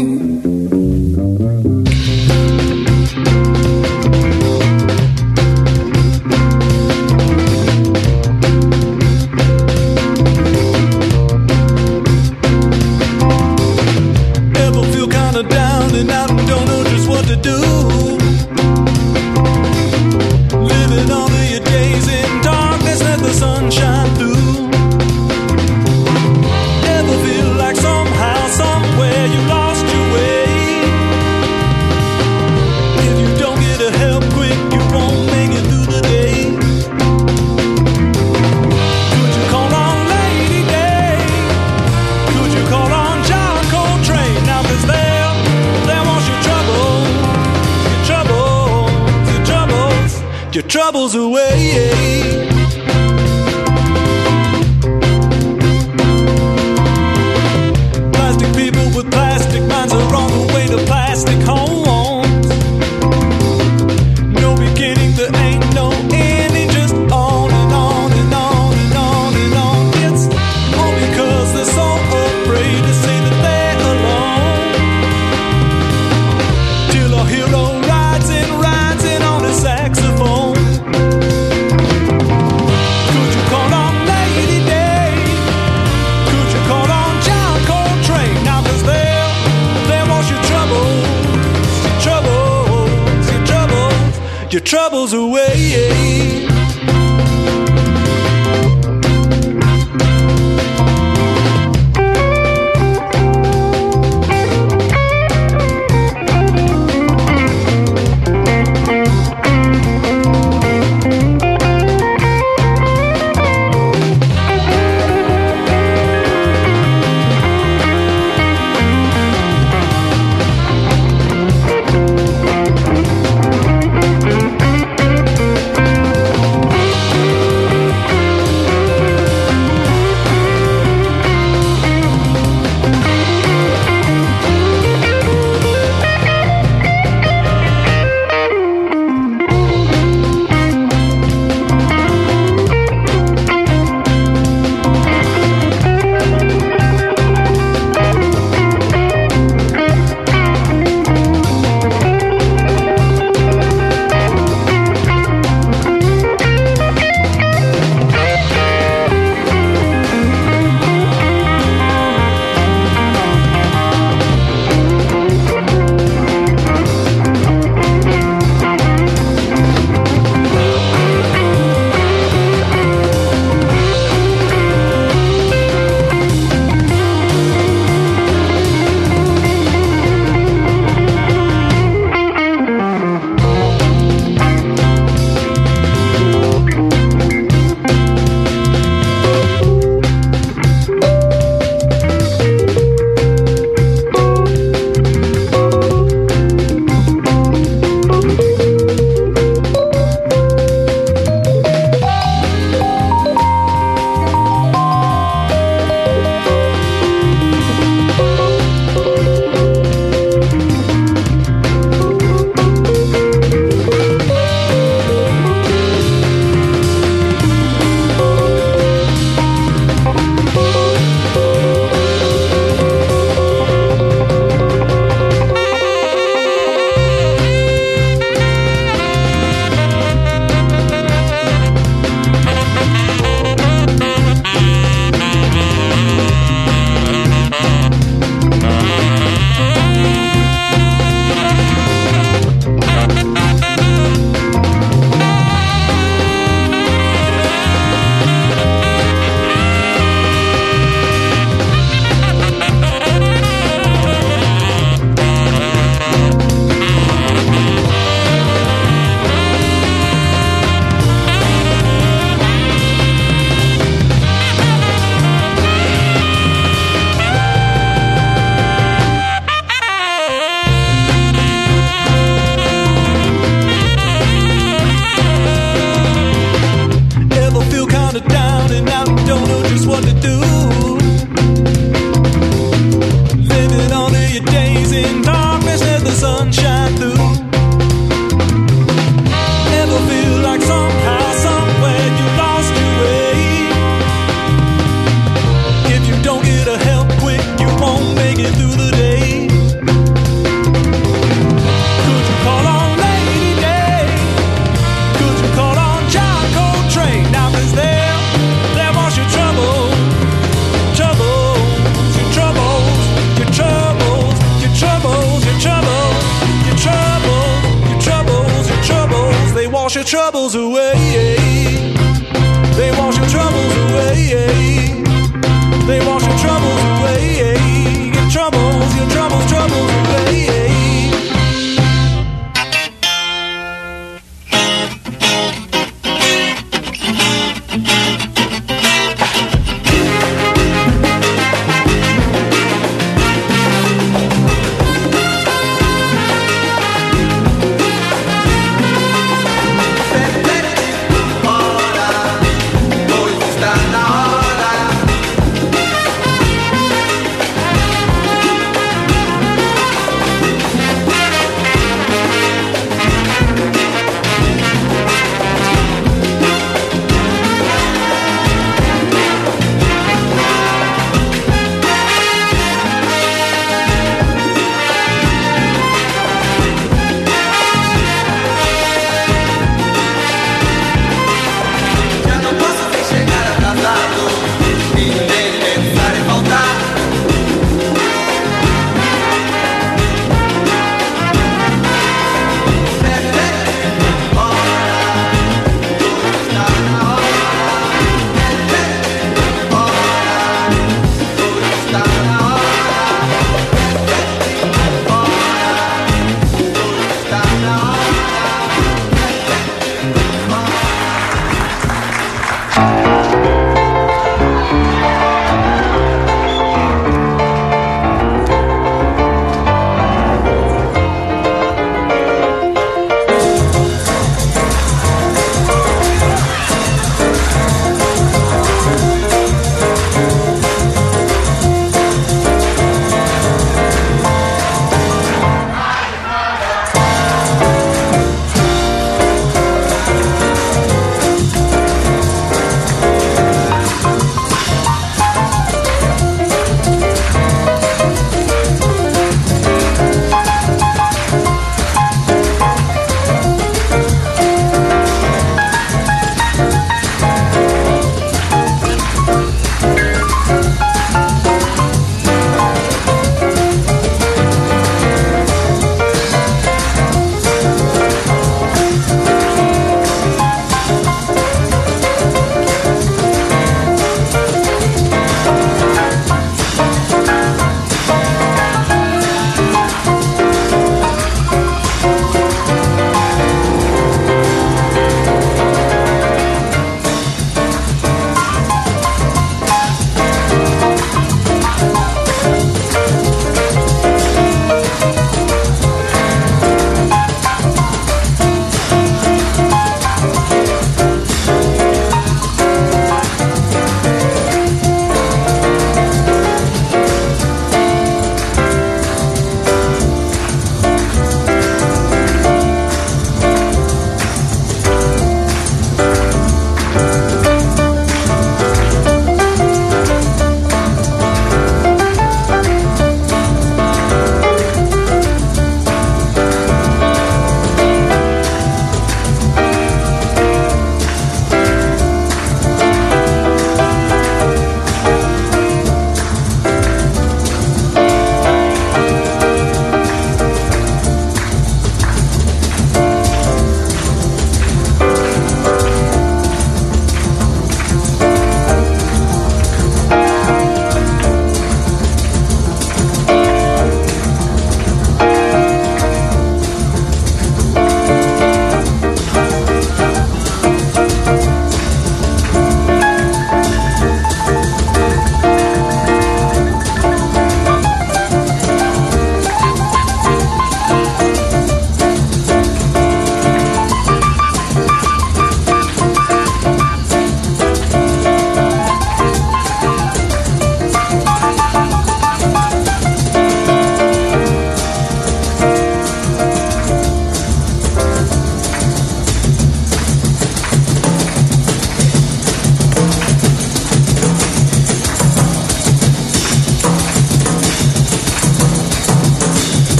Ever feel kinda down and out and don't know just what to do? Living all of your days in darkness, let the sun shine through. Ever feel like somehow, somewhere you lost your way? If you don't get a help quick, you won't make it through the day. Could you call on Lady Day? Could you call on John Coltrane? Now 'cause there wants your troubles, your troubles away. Plastic people with plastic minds are on the way to plastic homes. No beginning, there ain't no ending, just on and on and on and on and on. It's all because they're so afraid to say that they're alone. Till a hero rides in on his saxophone. Could you call on Lady Day? Could you call on John Coltrane? Now 'cause there wants your troubles, your troubles away. So call on John Coltrane. Now 'cause they'll wash your troubles, your troubles, your troubles, your troubles, your troubles, your troubles, your troubles, your troubles, your troubles. They wash your troubles away. They wash your troubles away. They wash your troubles away. Your troubles, troubles away.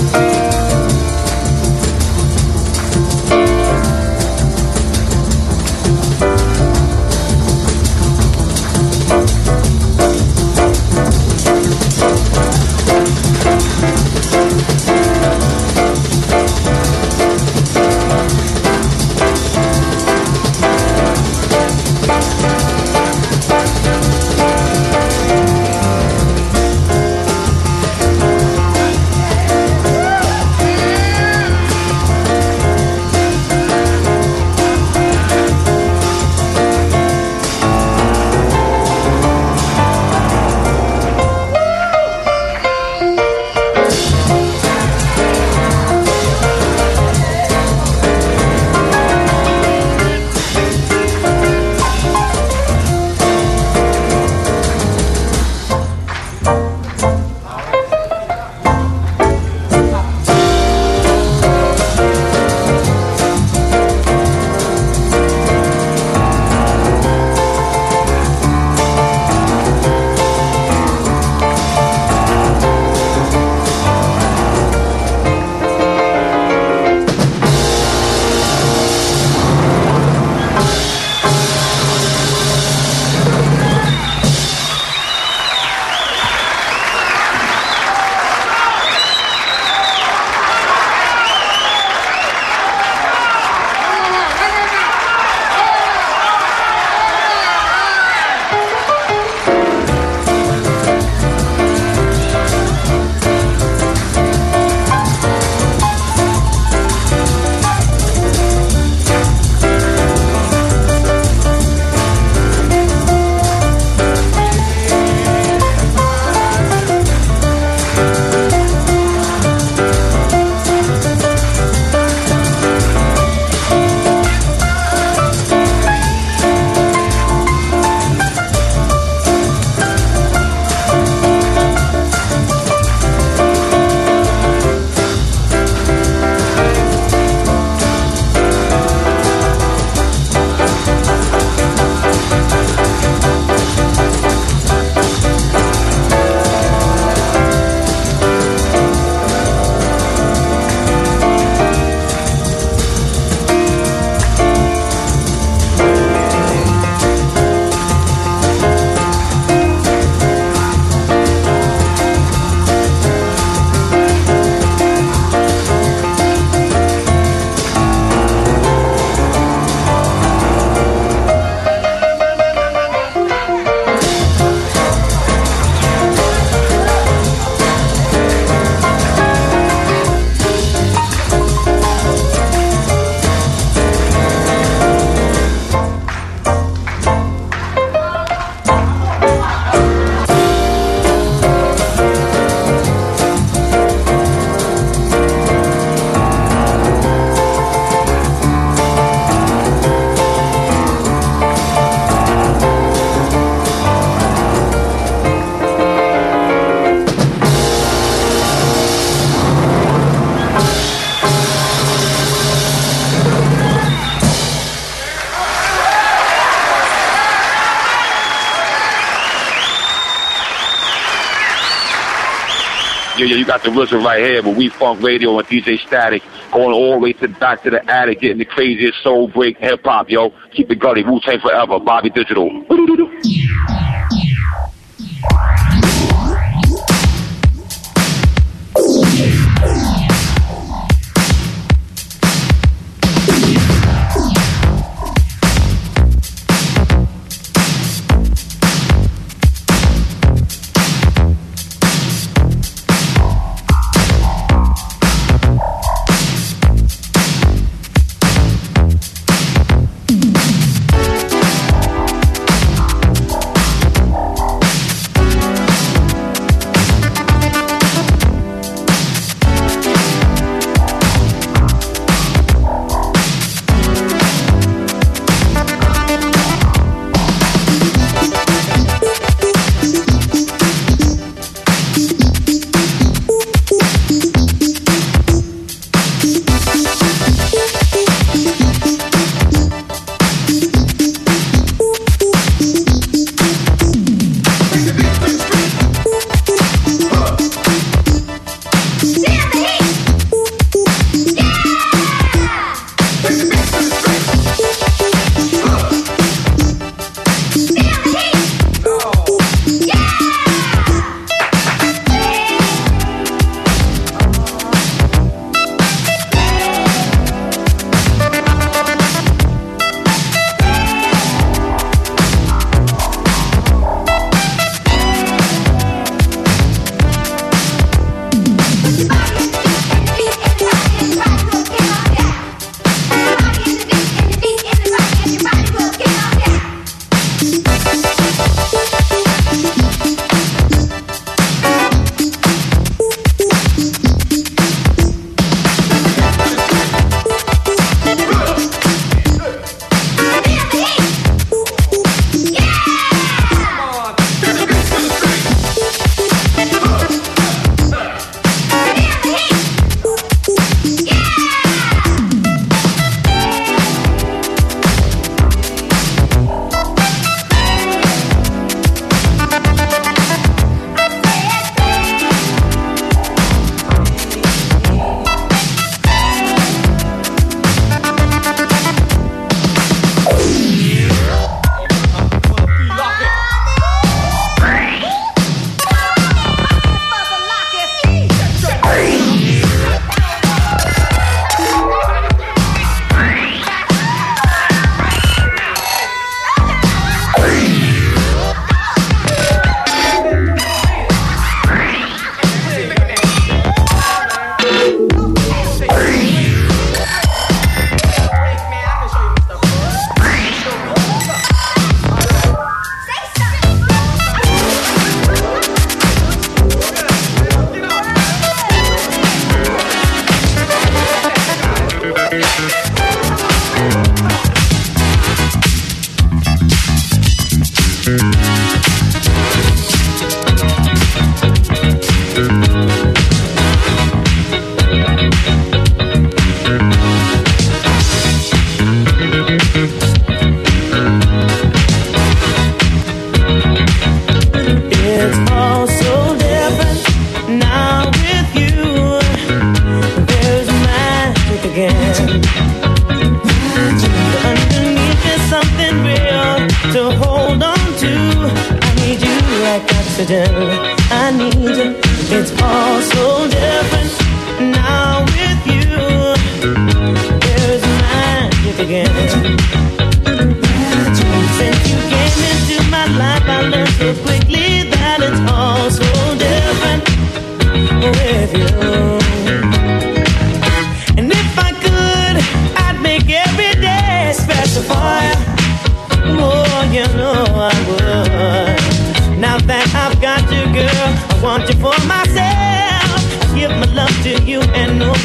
Yeah, you got the RZA right here, but We Funk Radio and DJ Static going all the way to back to the attic, getting the craziest soul break hip hop, yo. Keep it gully, Wu-Tang forever, Bobby Digital.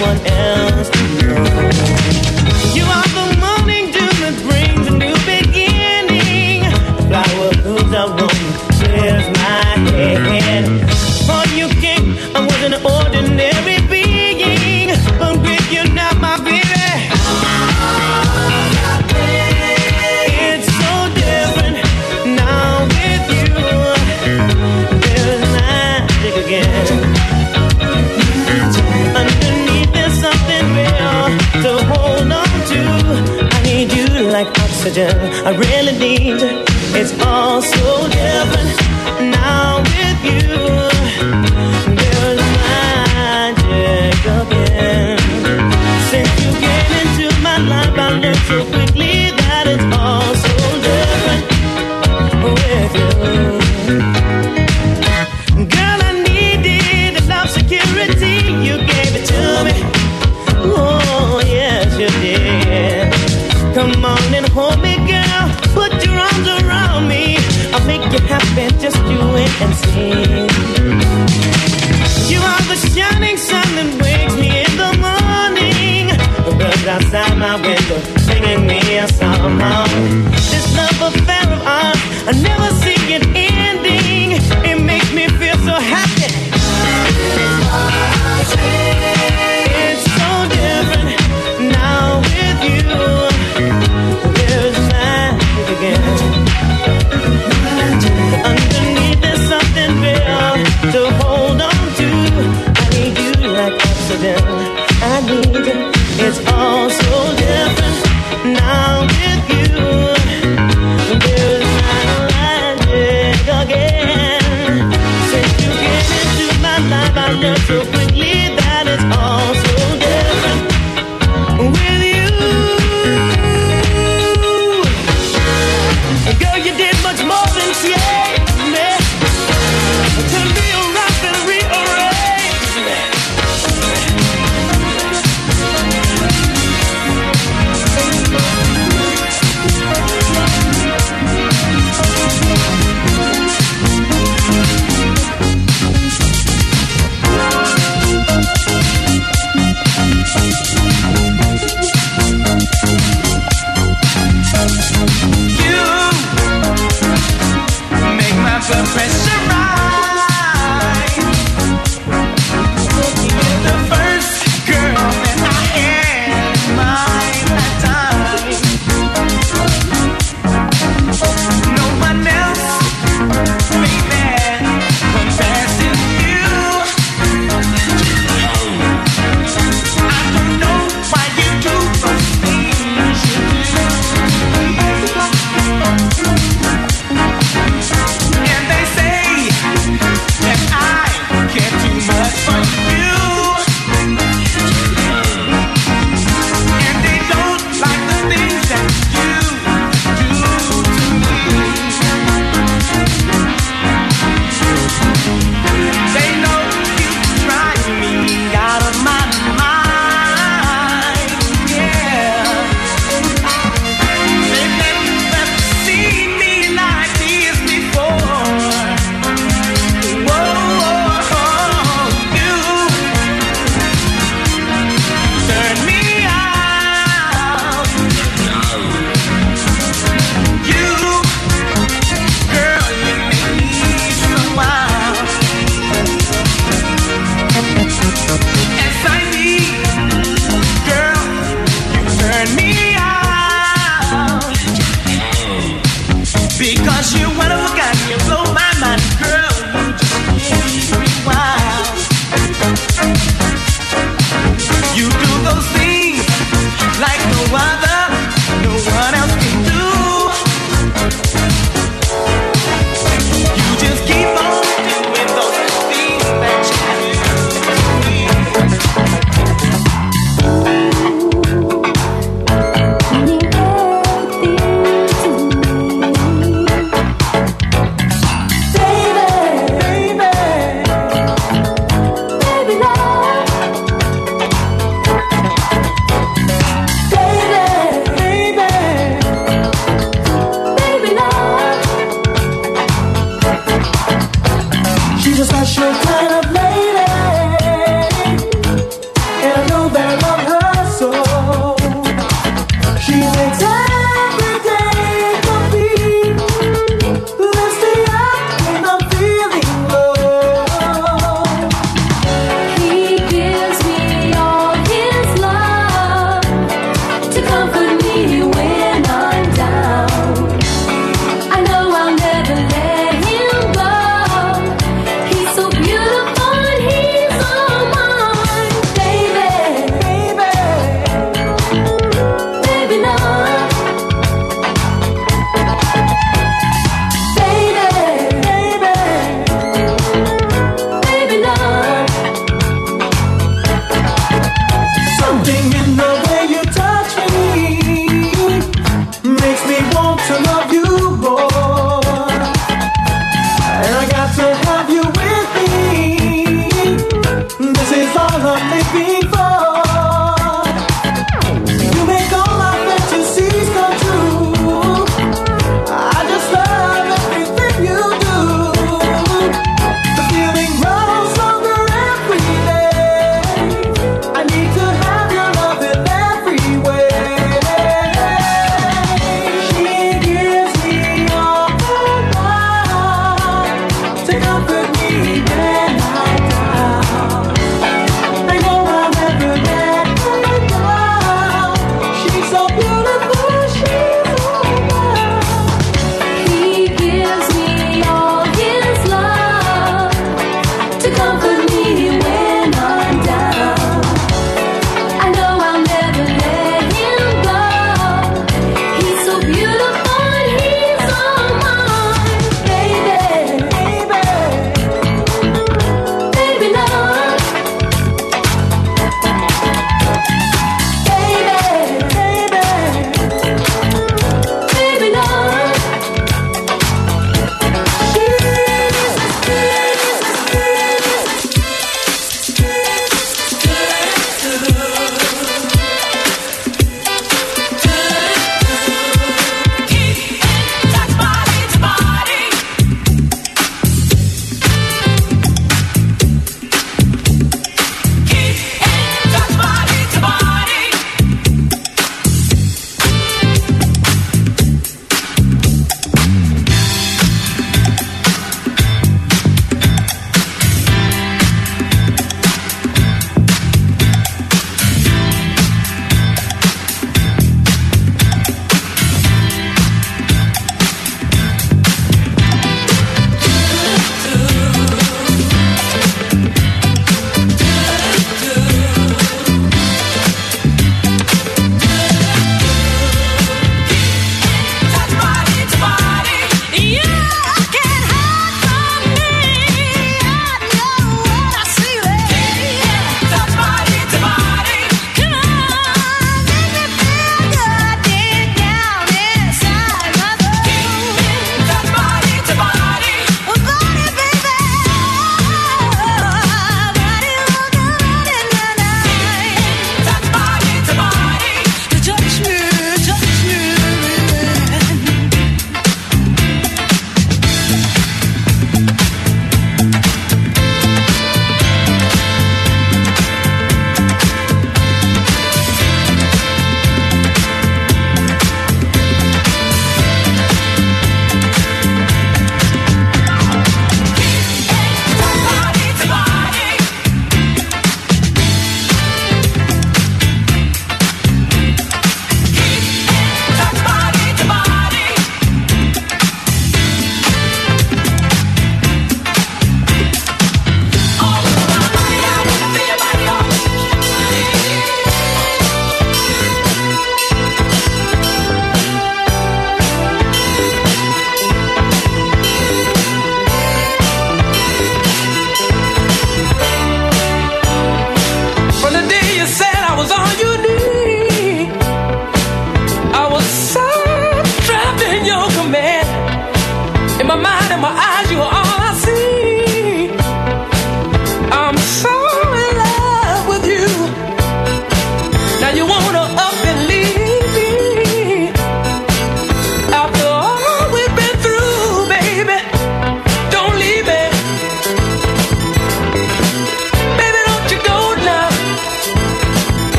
one else to know. You are the morning dew that brings a new beginning. The flower grows out on clears my head. Before you came, I was an ordinary being, but with you now, my baby, it's so different now with you. There's magic again. Underneath there's something real to hold on to. I need you like oxygen, I really need. It's all so different now with you. There's magic again. Since you came into my life, I learned so quickly that it's all so different with you. Girl, I needed enough security. You gave it to me. Oh, yes, you did. Come on and hold me, girl. Put your arms around me. I'll make you happy, just do it and see. You are the shining sun that wakes me in the morning. The birds outside my window singing me a song. This love affair of ours, I never see it ending. It makes me feel so happy. It's so different now with you. There's magic again. Underneath there's something real to hold on to. I need you like oxygen. I need you. It's all so different now with you. There's magic again. Since you came into my life, I learned so quickly that it's all so different with you. Girl, you did much more than change me. Turn me around and rearrange me.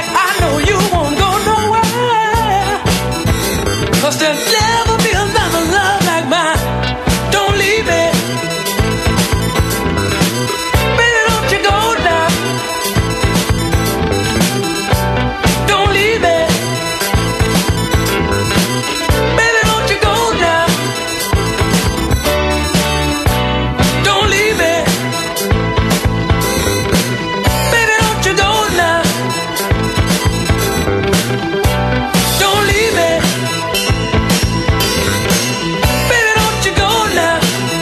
like I know you won't go nowhere. 'Cause there'll never be another love like mine. Don't leave me. Baby, don't you go now. Don't leave me. Baby, don't you go now. Don't leave me. Baby, don't you go now. Don't leave me. Baby, don't you go now.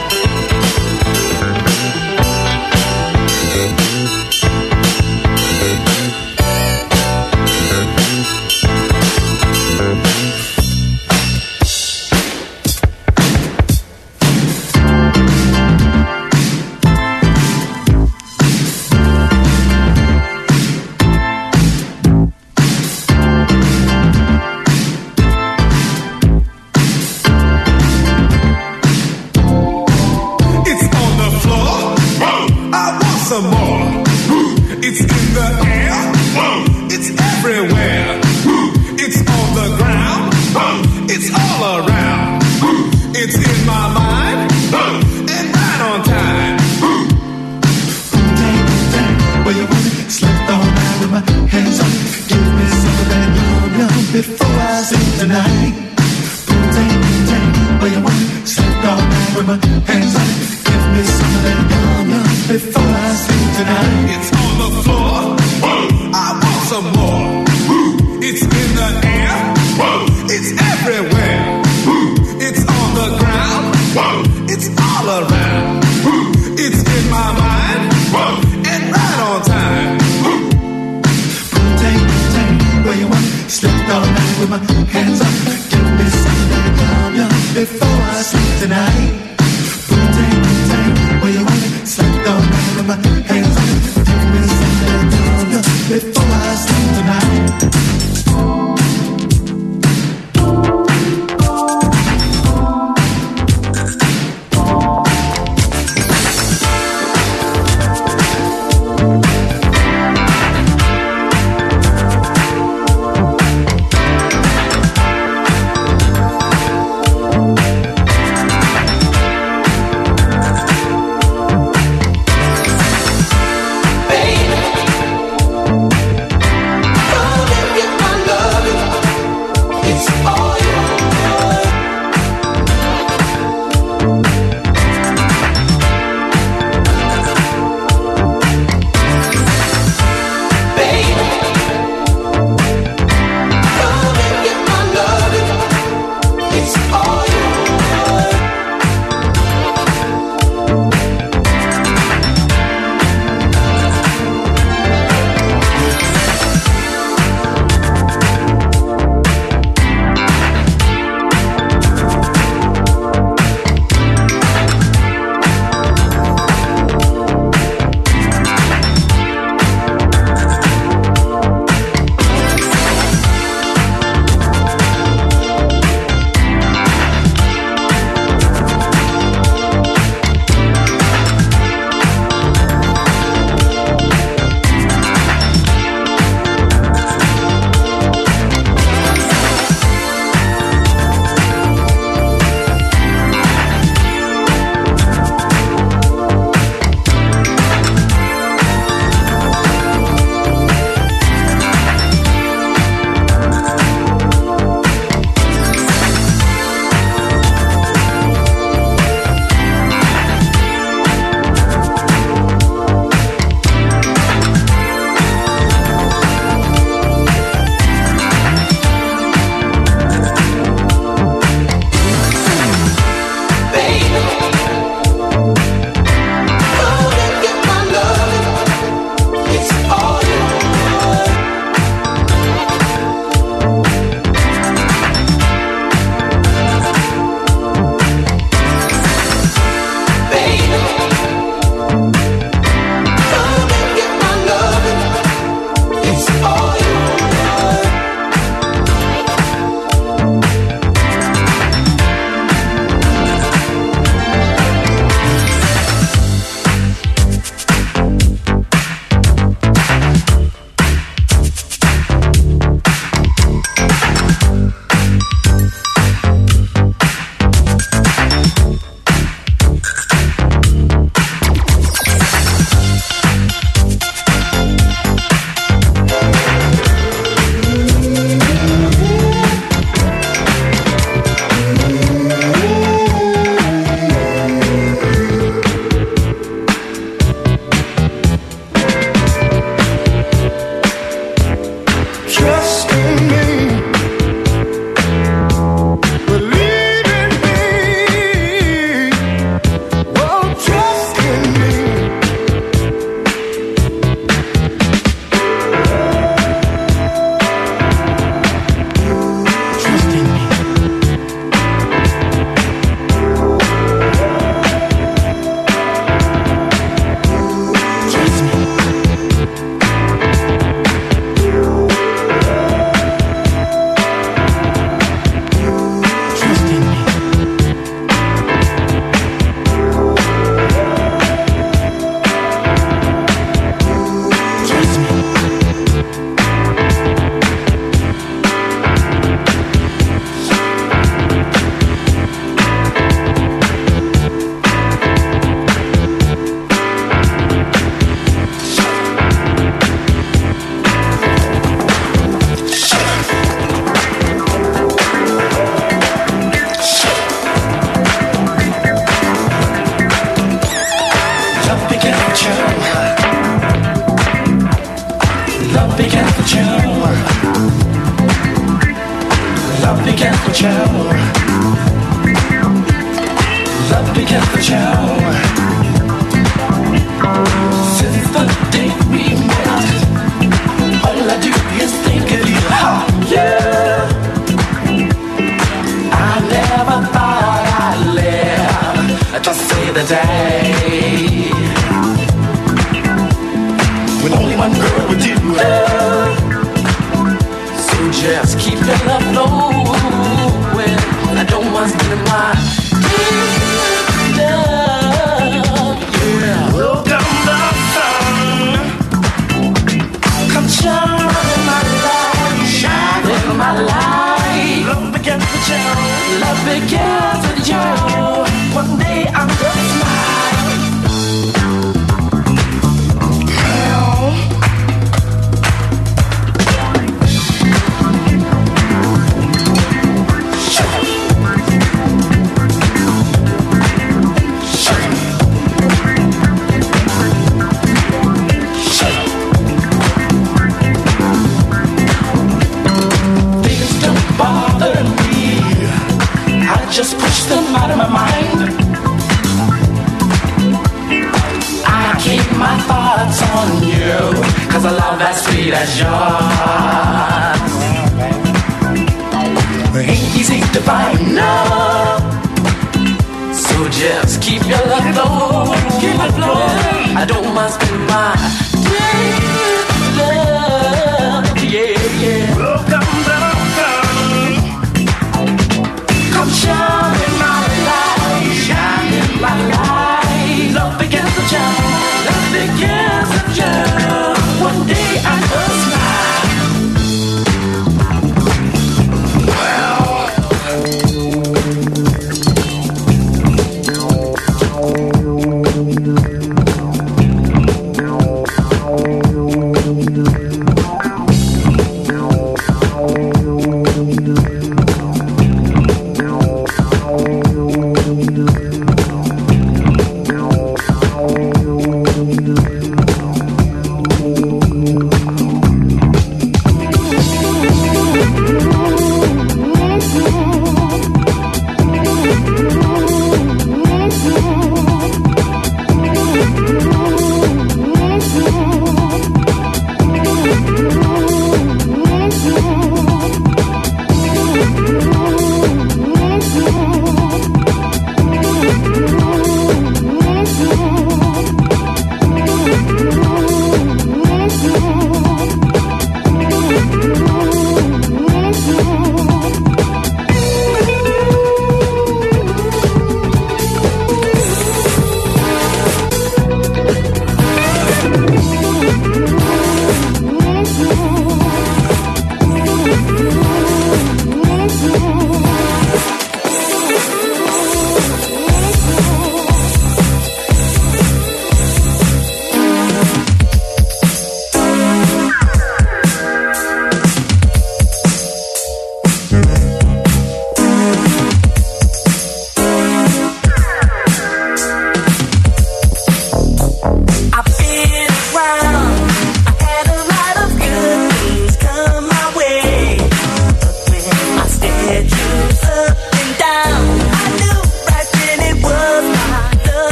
It's on the floor. I want some more. It's in the air. It's everywhere. It's on the ground. It's all around. It's in my mind and right on time. Where you want it, slip on out with my hands on it. Give me some of that yum yum before I sleep tonight. Boom-tang, where you want it, slip on out with my hands on it. Give me some of that yum yum before I sleep tonight. It's on the floor. I want some more. It's in the air. It's everywhere. It's on the ground. It's all around. It's in my mind and right on time. Boom-tang, where you want it, slip on out with my hands on it. Give me some of that yum yum before I sleep tonight. Boom-tang, where you want it, slip on out with my hands on it. Give me some of that yum yum before I sleep tonight.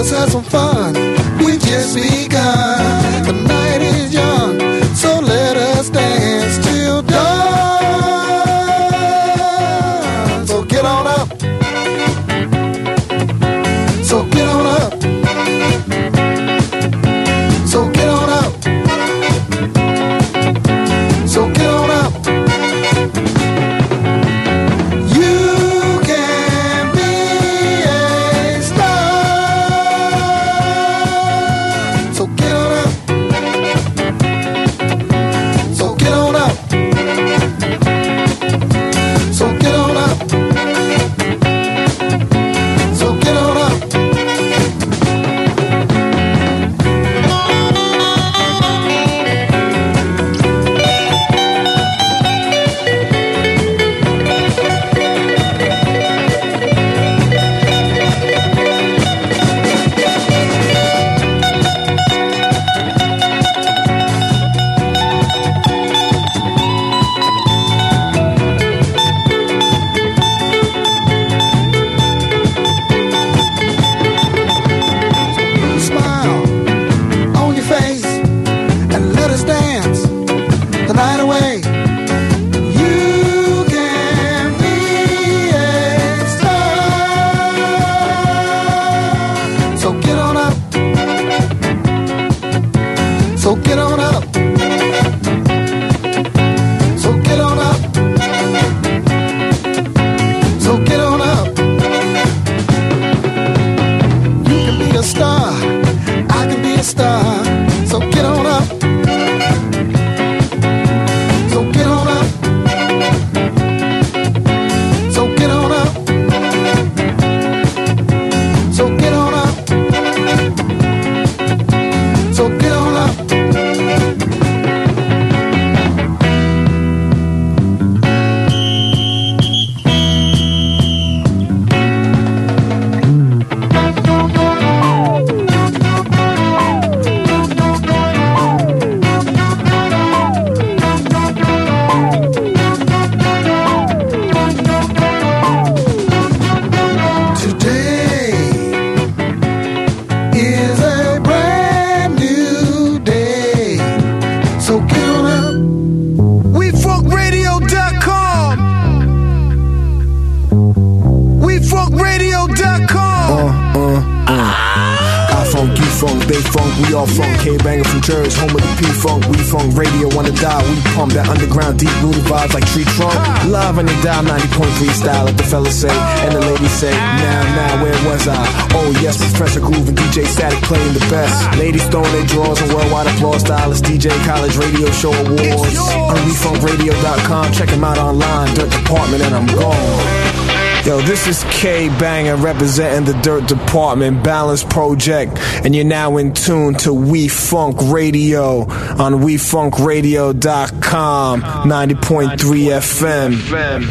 let's have some fun. We just begun. The night is young, so let us dance till dawn. So get on up. So get on up. So get on up. So get on up. You can be a star. So get on up. So get on up. So get on up. So get on up. Smile on your face and let us dance the night away. You can be a star. So get on up. So get on up. So get on up. So get on up. You can be a star. I can be a star. So get on up. So get on up. So get on up. So get on up. So get on up. Today is a brand new day. So get on up. WeFunkRadio.com. WeFunkRadio.com. I funk, you funk, they funk, we all funk. K-Banger from Jersey, home of the P-Funk. We funk radio on the dial, we pump that underground deep rooted vibes like tree trunk. Live on the dial, 90.3 style, like the fellas say, and the ladies say, now, where was I? Oh yes, Professor Groove and DJ Static playing the best. Ladies throwing their drawers and worldwide applause style. It's DJ College Radio Show Awards. On WeFunkRadio.com, check them out online, Dirt Department, and I'm gone. Yo, this is K-Banger representing the Dirt Department Balance Project, and you're now in tune to We Funk Radio on WeFunkRadio.com, 90.3 FM.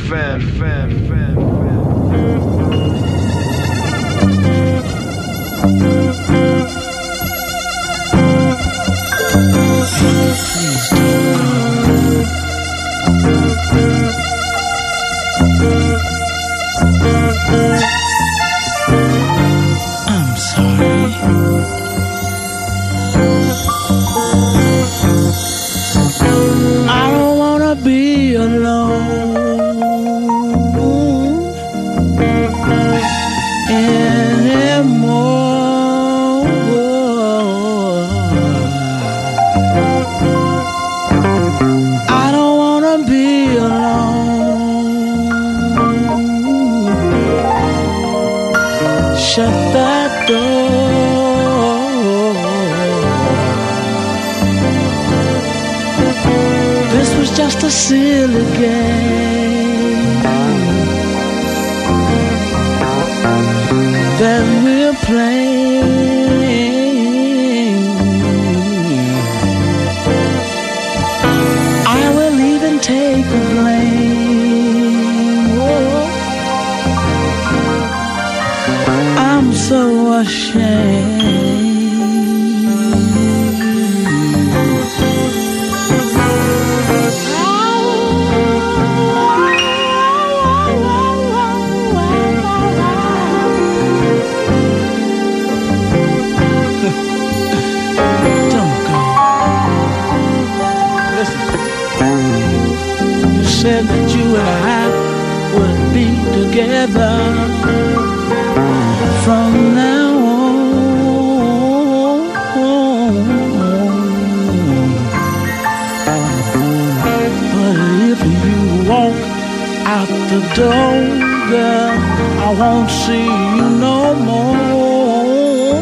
I'm sorry. I don't wanna be alone anymore. I don't wanna be alone. Shut that door. This was just a silly game that we're playing. I will even take the blame. Oh, I'm so ashamed. Oh, out the door, girl, I won't see you no more.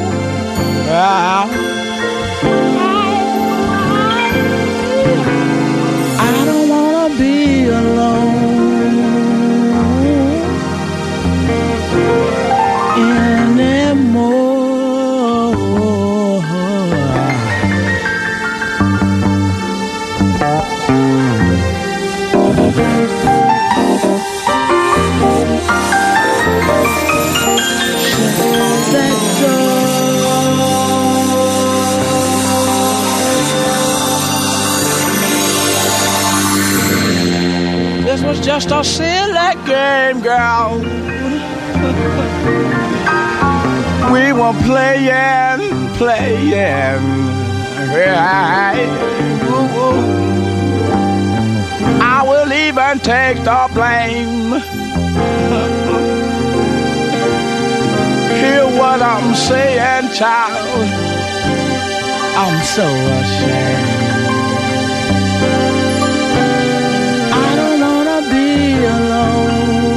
I don't wanna be alone anymore. This was just a silly game, girl. We were playing. I will even take the blame. Hear what I'm saying, child. I'm so ashamed. I don't wanna be alone.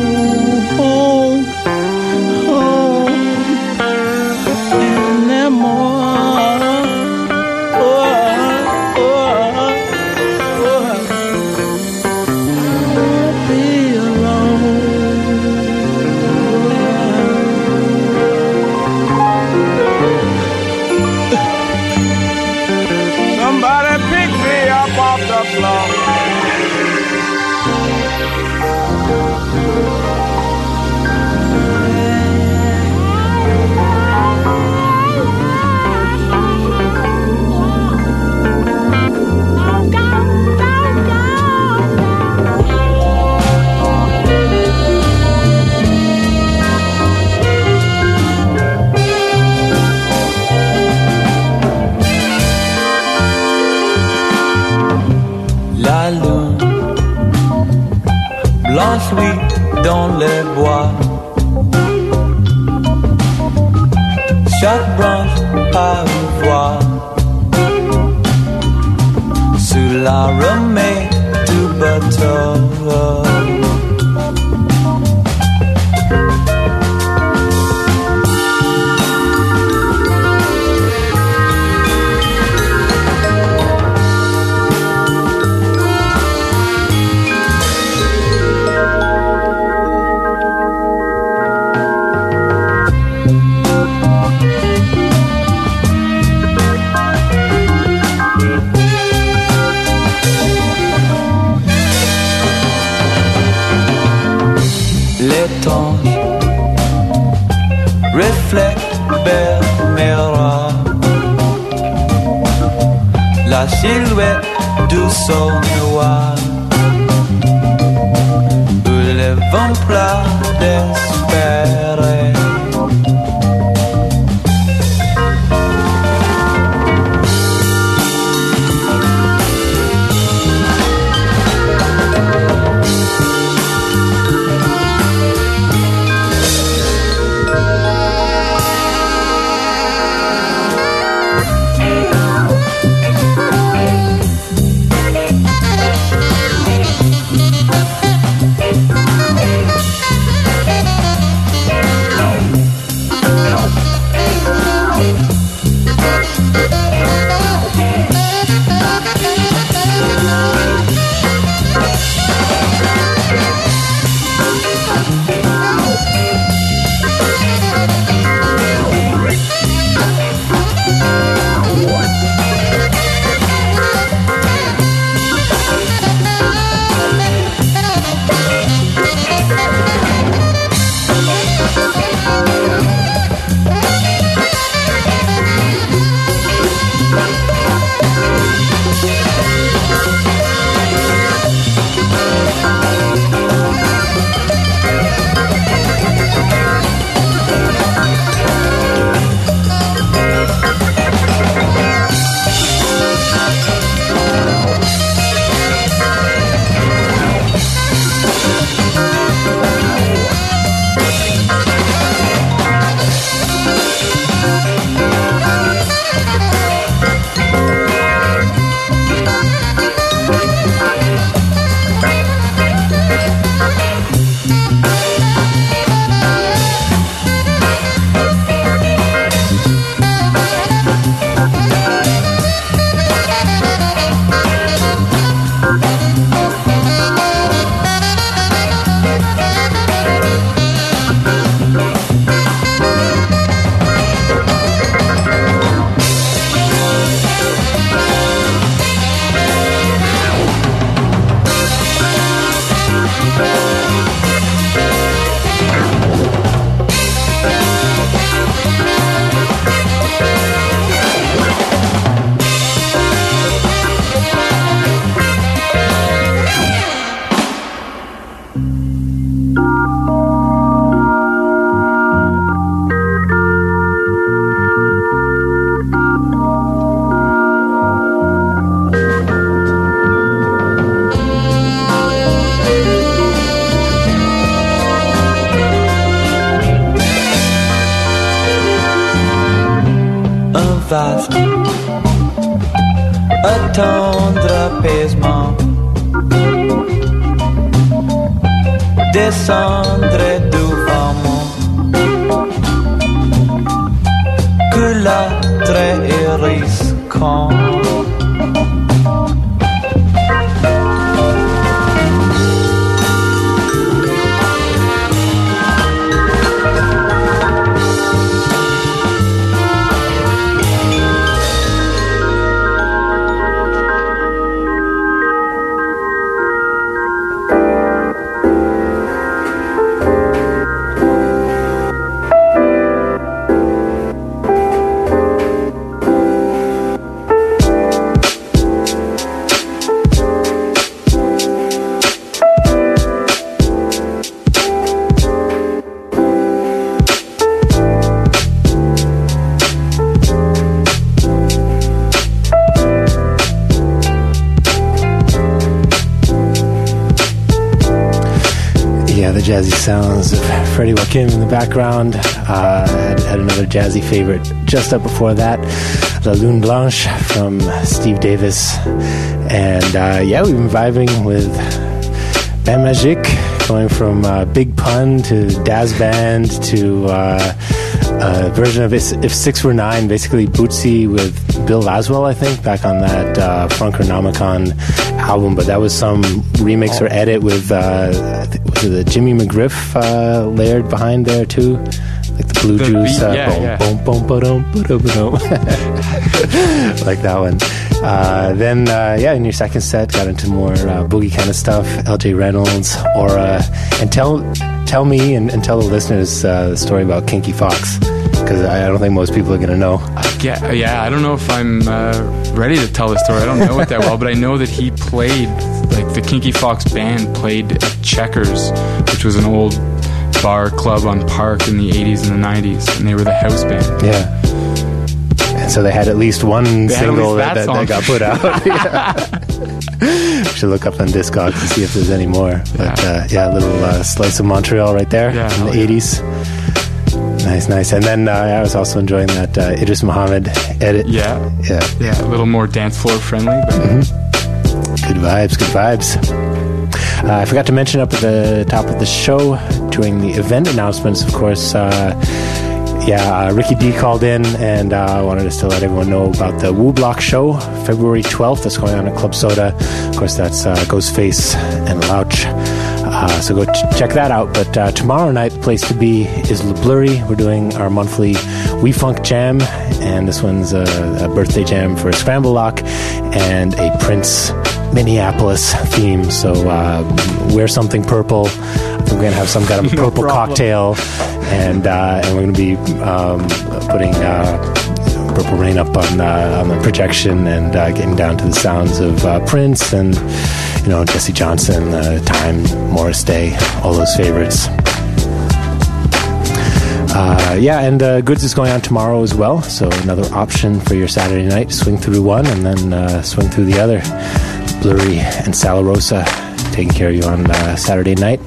Oui, dans les bois. Chaque branche a une voix. Sous la remée du bateau. Reflète vers miroir la silhouette du sol noir où le vent plat d'espérer. tendre apaisement. Descendre devant moi, que l'attrait est risquant. Jazzy sounds of Freddie Joachim in the background. Had another jazzy favorite just up before that, La Lune Blanche from Steve Davis. And we've been vibing with Bain Magique, going from Big Pun to Daz Band to a version of If Six Were Nine, basically Bootsy with Bill Laswell, I think, back on that Funkernomicon album. But that was some remix or edit with was it Jimmy McGriff layered behind there too, like the Blue Juice boom, boom, ba-dum, ba-dum. Like that one. Then in your second set got into more boogie kind of stuff. LJ Reynolds, Aura, and tell me and tell the listeners the story about Kinky Fox, because I don't think most people are going to know. Yeah, I don't know if I'm ready to tell the story. I don't know it that well, but I know that he played, like the Kinky Fox band played at Checkers, which was an old bar club on Park in the 80s and the 90s, and they were the house band. Yeah. And so they had at least one single that got put out. Should look up on Discogs to see if there's any more. But a little slice of Montreal right there in the 80s. Nice. And then I was also enjoying that Idris Muhammad edit. Yeah, a little more dance floor friendly. But Good vibes. I forgot to mention up at the top of the show during the event announcements, of course, Ricky D called in and wanted us to let everyone know about the Woo Block show, February 12th. That's going on at Club Soda. Of course, that's Ghostface and Louch. So go check that out. But tomorrow night, the place to be is Le Blurry. We're doing our monthly We Funk Jam, and this one's a birthday jam for Scramble Lock and a Prince Minneapolis theme. So wear something purple. I think we're going to have some kind of purple cocktail, and we're going to be putting Purple Rain up on the projection and getting down to the sounds of Prince and Jesse Johnson, Time, Morris Day, all those favorites. And Goods is going on tomorrow as well, so another option for your Saturday night. Swing through one and then swing through the other. Blurry and Sala Rosa taking care of you on Saturday night.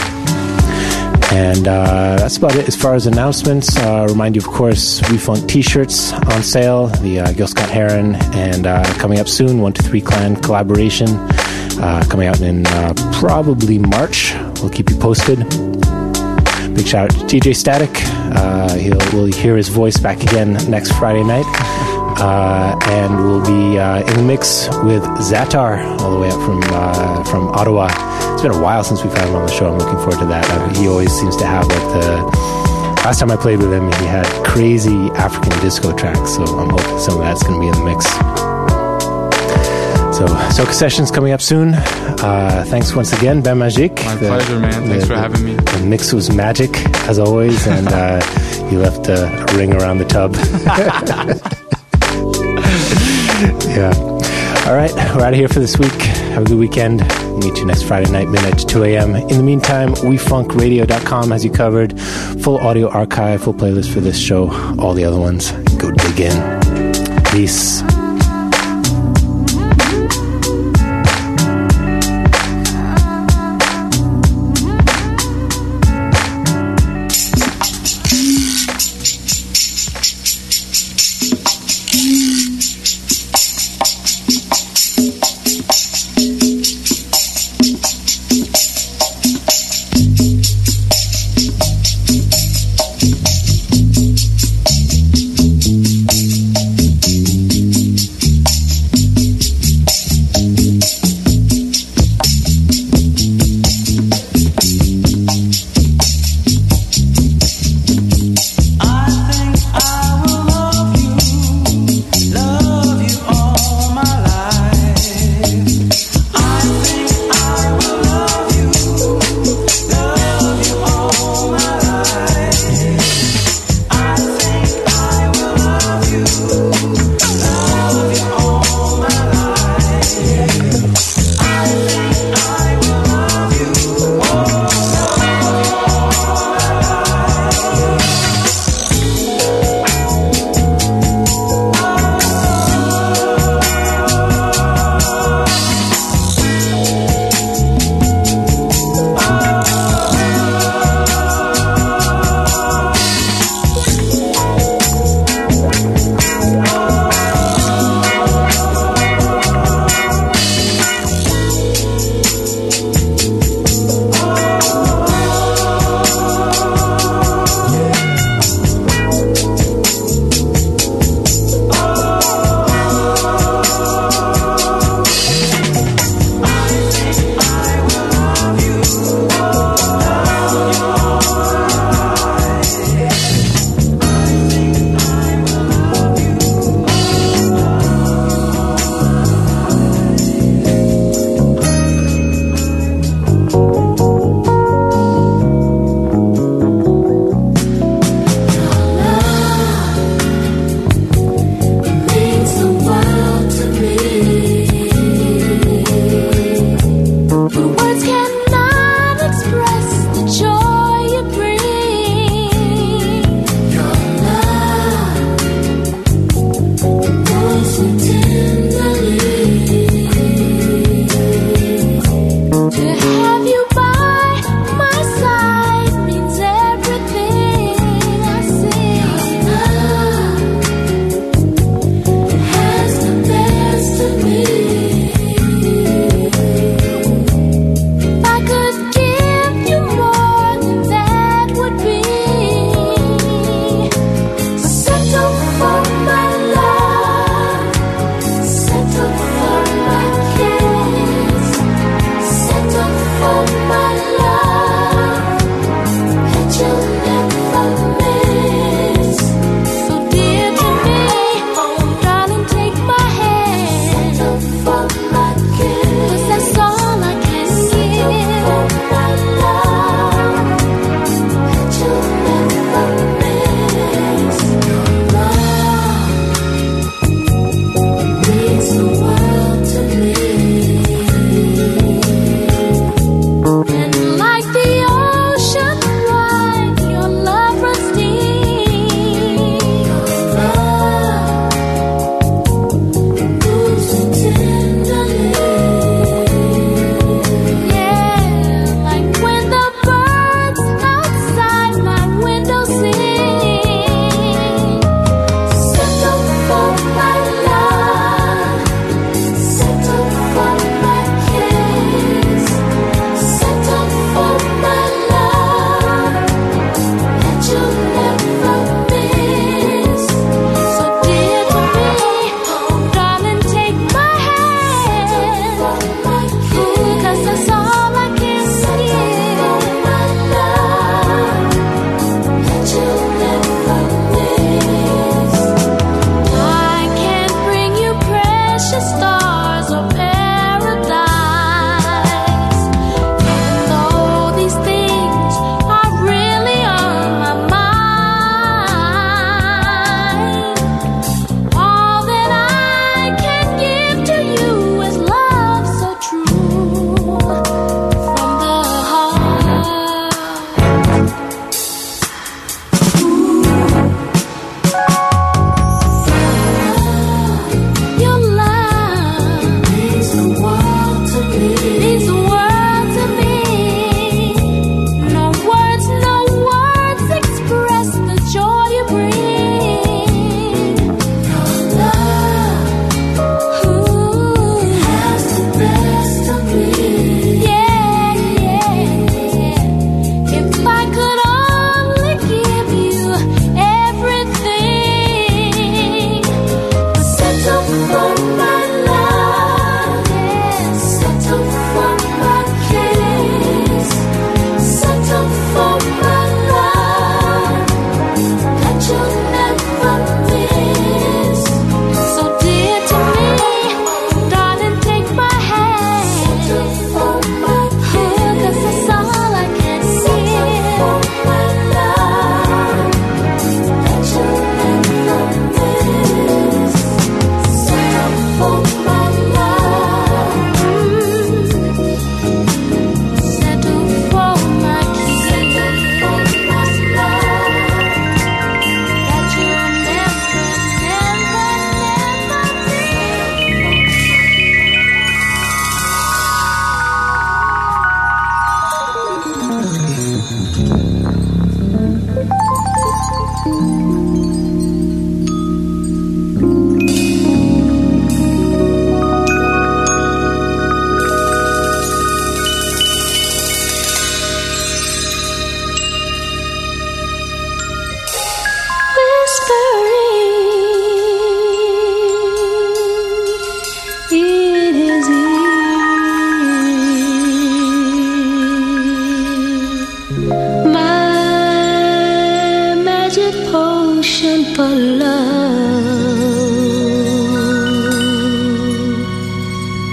And that's about it as far as announcements. Remind you, of course, We Funk t-shirts on sale. The Gil Scott Heron, and coming up soon, 1-2-3 Clan collaboration. Coming out in probably March. We'll keep you posted. Big shout out to TJ Static. We'll hear his voice back again next Friday night. And we'll be in the mix with Zatar, all the way up from Ottawa. It's been a while since we've had him on the show. I'm looking forward to that. He always seems to have last time I played with him, he had crazy African disco tracks, so I'm hoping some of that's going to be in the mix. So, Soca Sessions coming up soon. Thanks once again, Bain Magique. My pleasure, man. Thanks for having me. The mix was magic, as always, and you left a ring around the tub. Yeah. All right, we're out of here for this week. Have a good weekend. We'll meet you next Friday night, midnight to 2 a.m. In the meantime, WeFunkRadio.com has you covered. Full audio archive, full playlist for this show, all the other ones. Go dig in. Peace.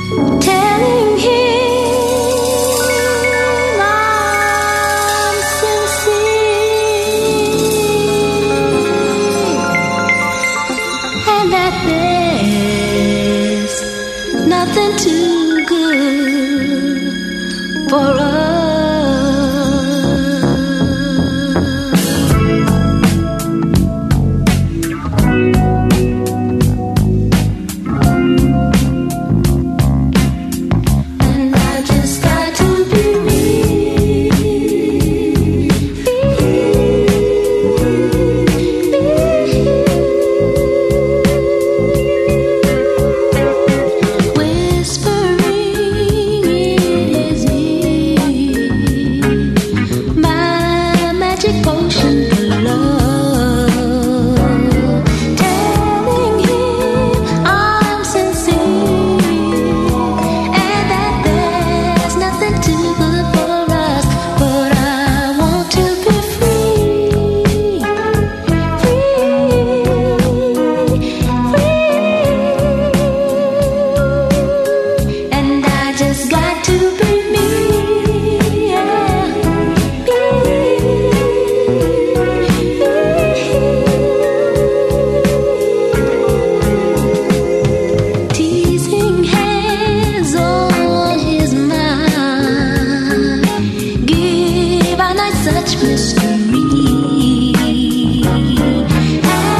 telling him I'm sincere and that there's nothing too good for us.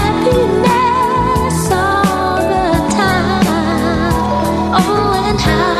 Happiness all the time. Oh, and how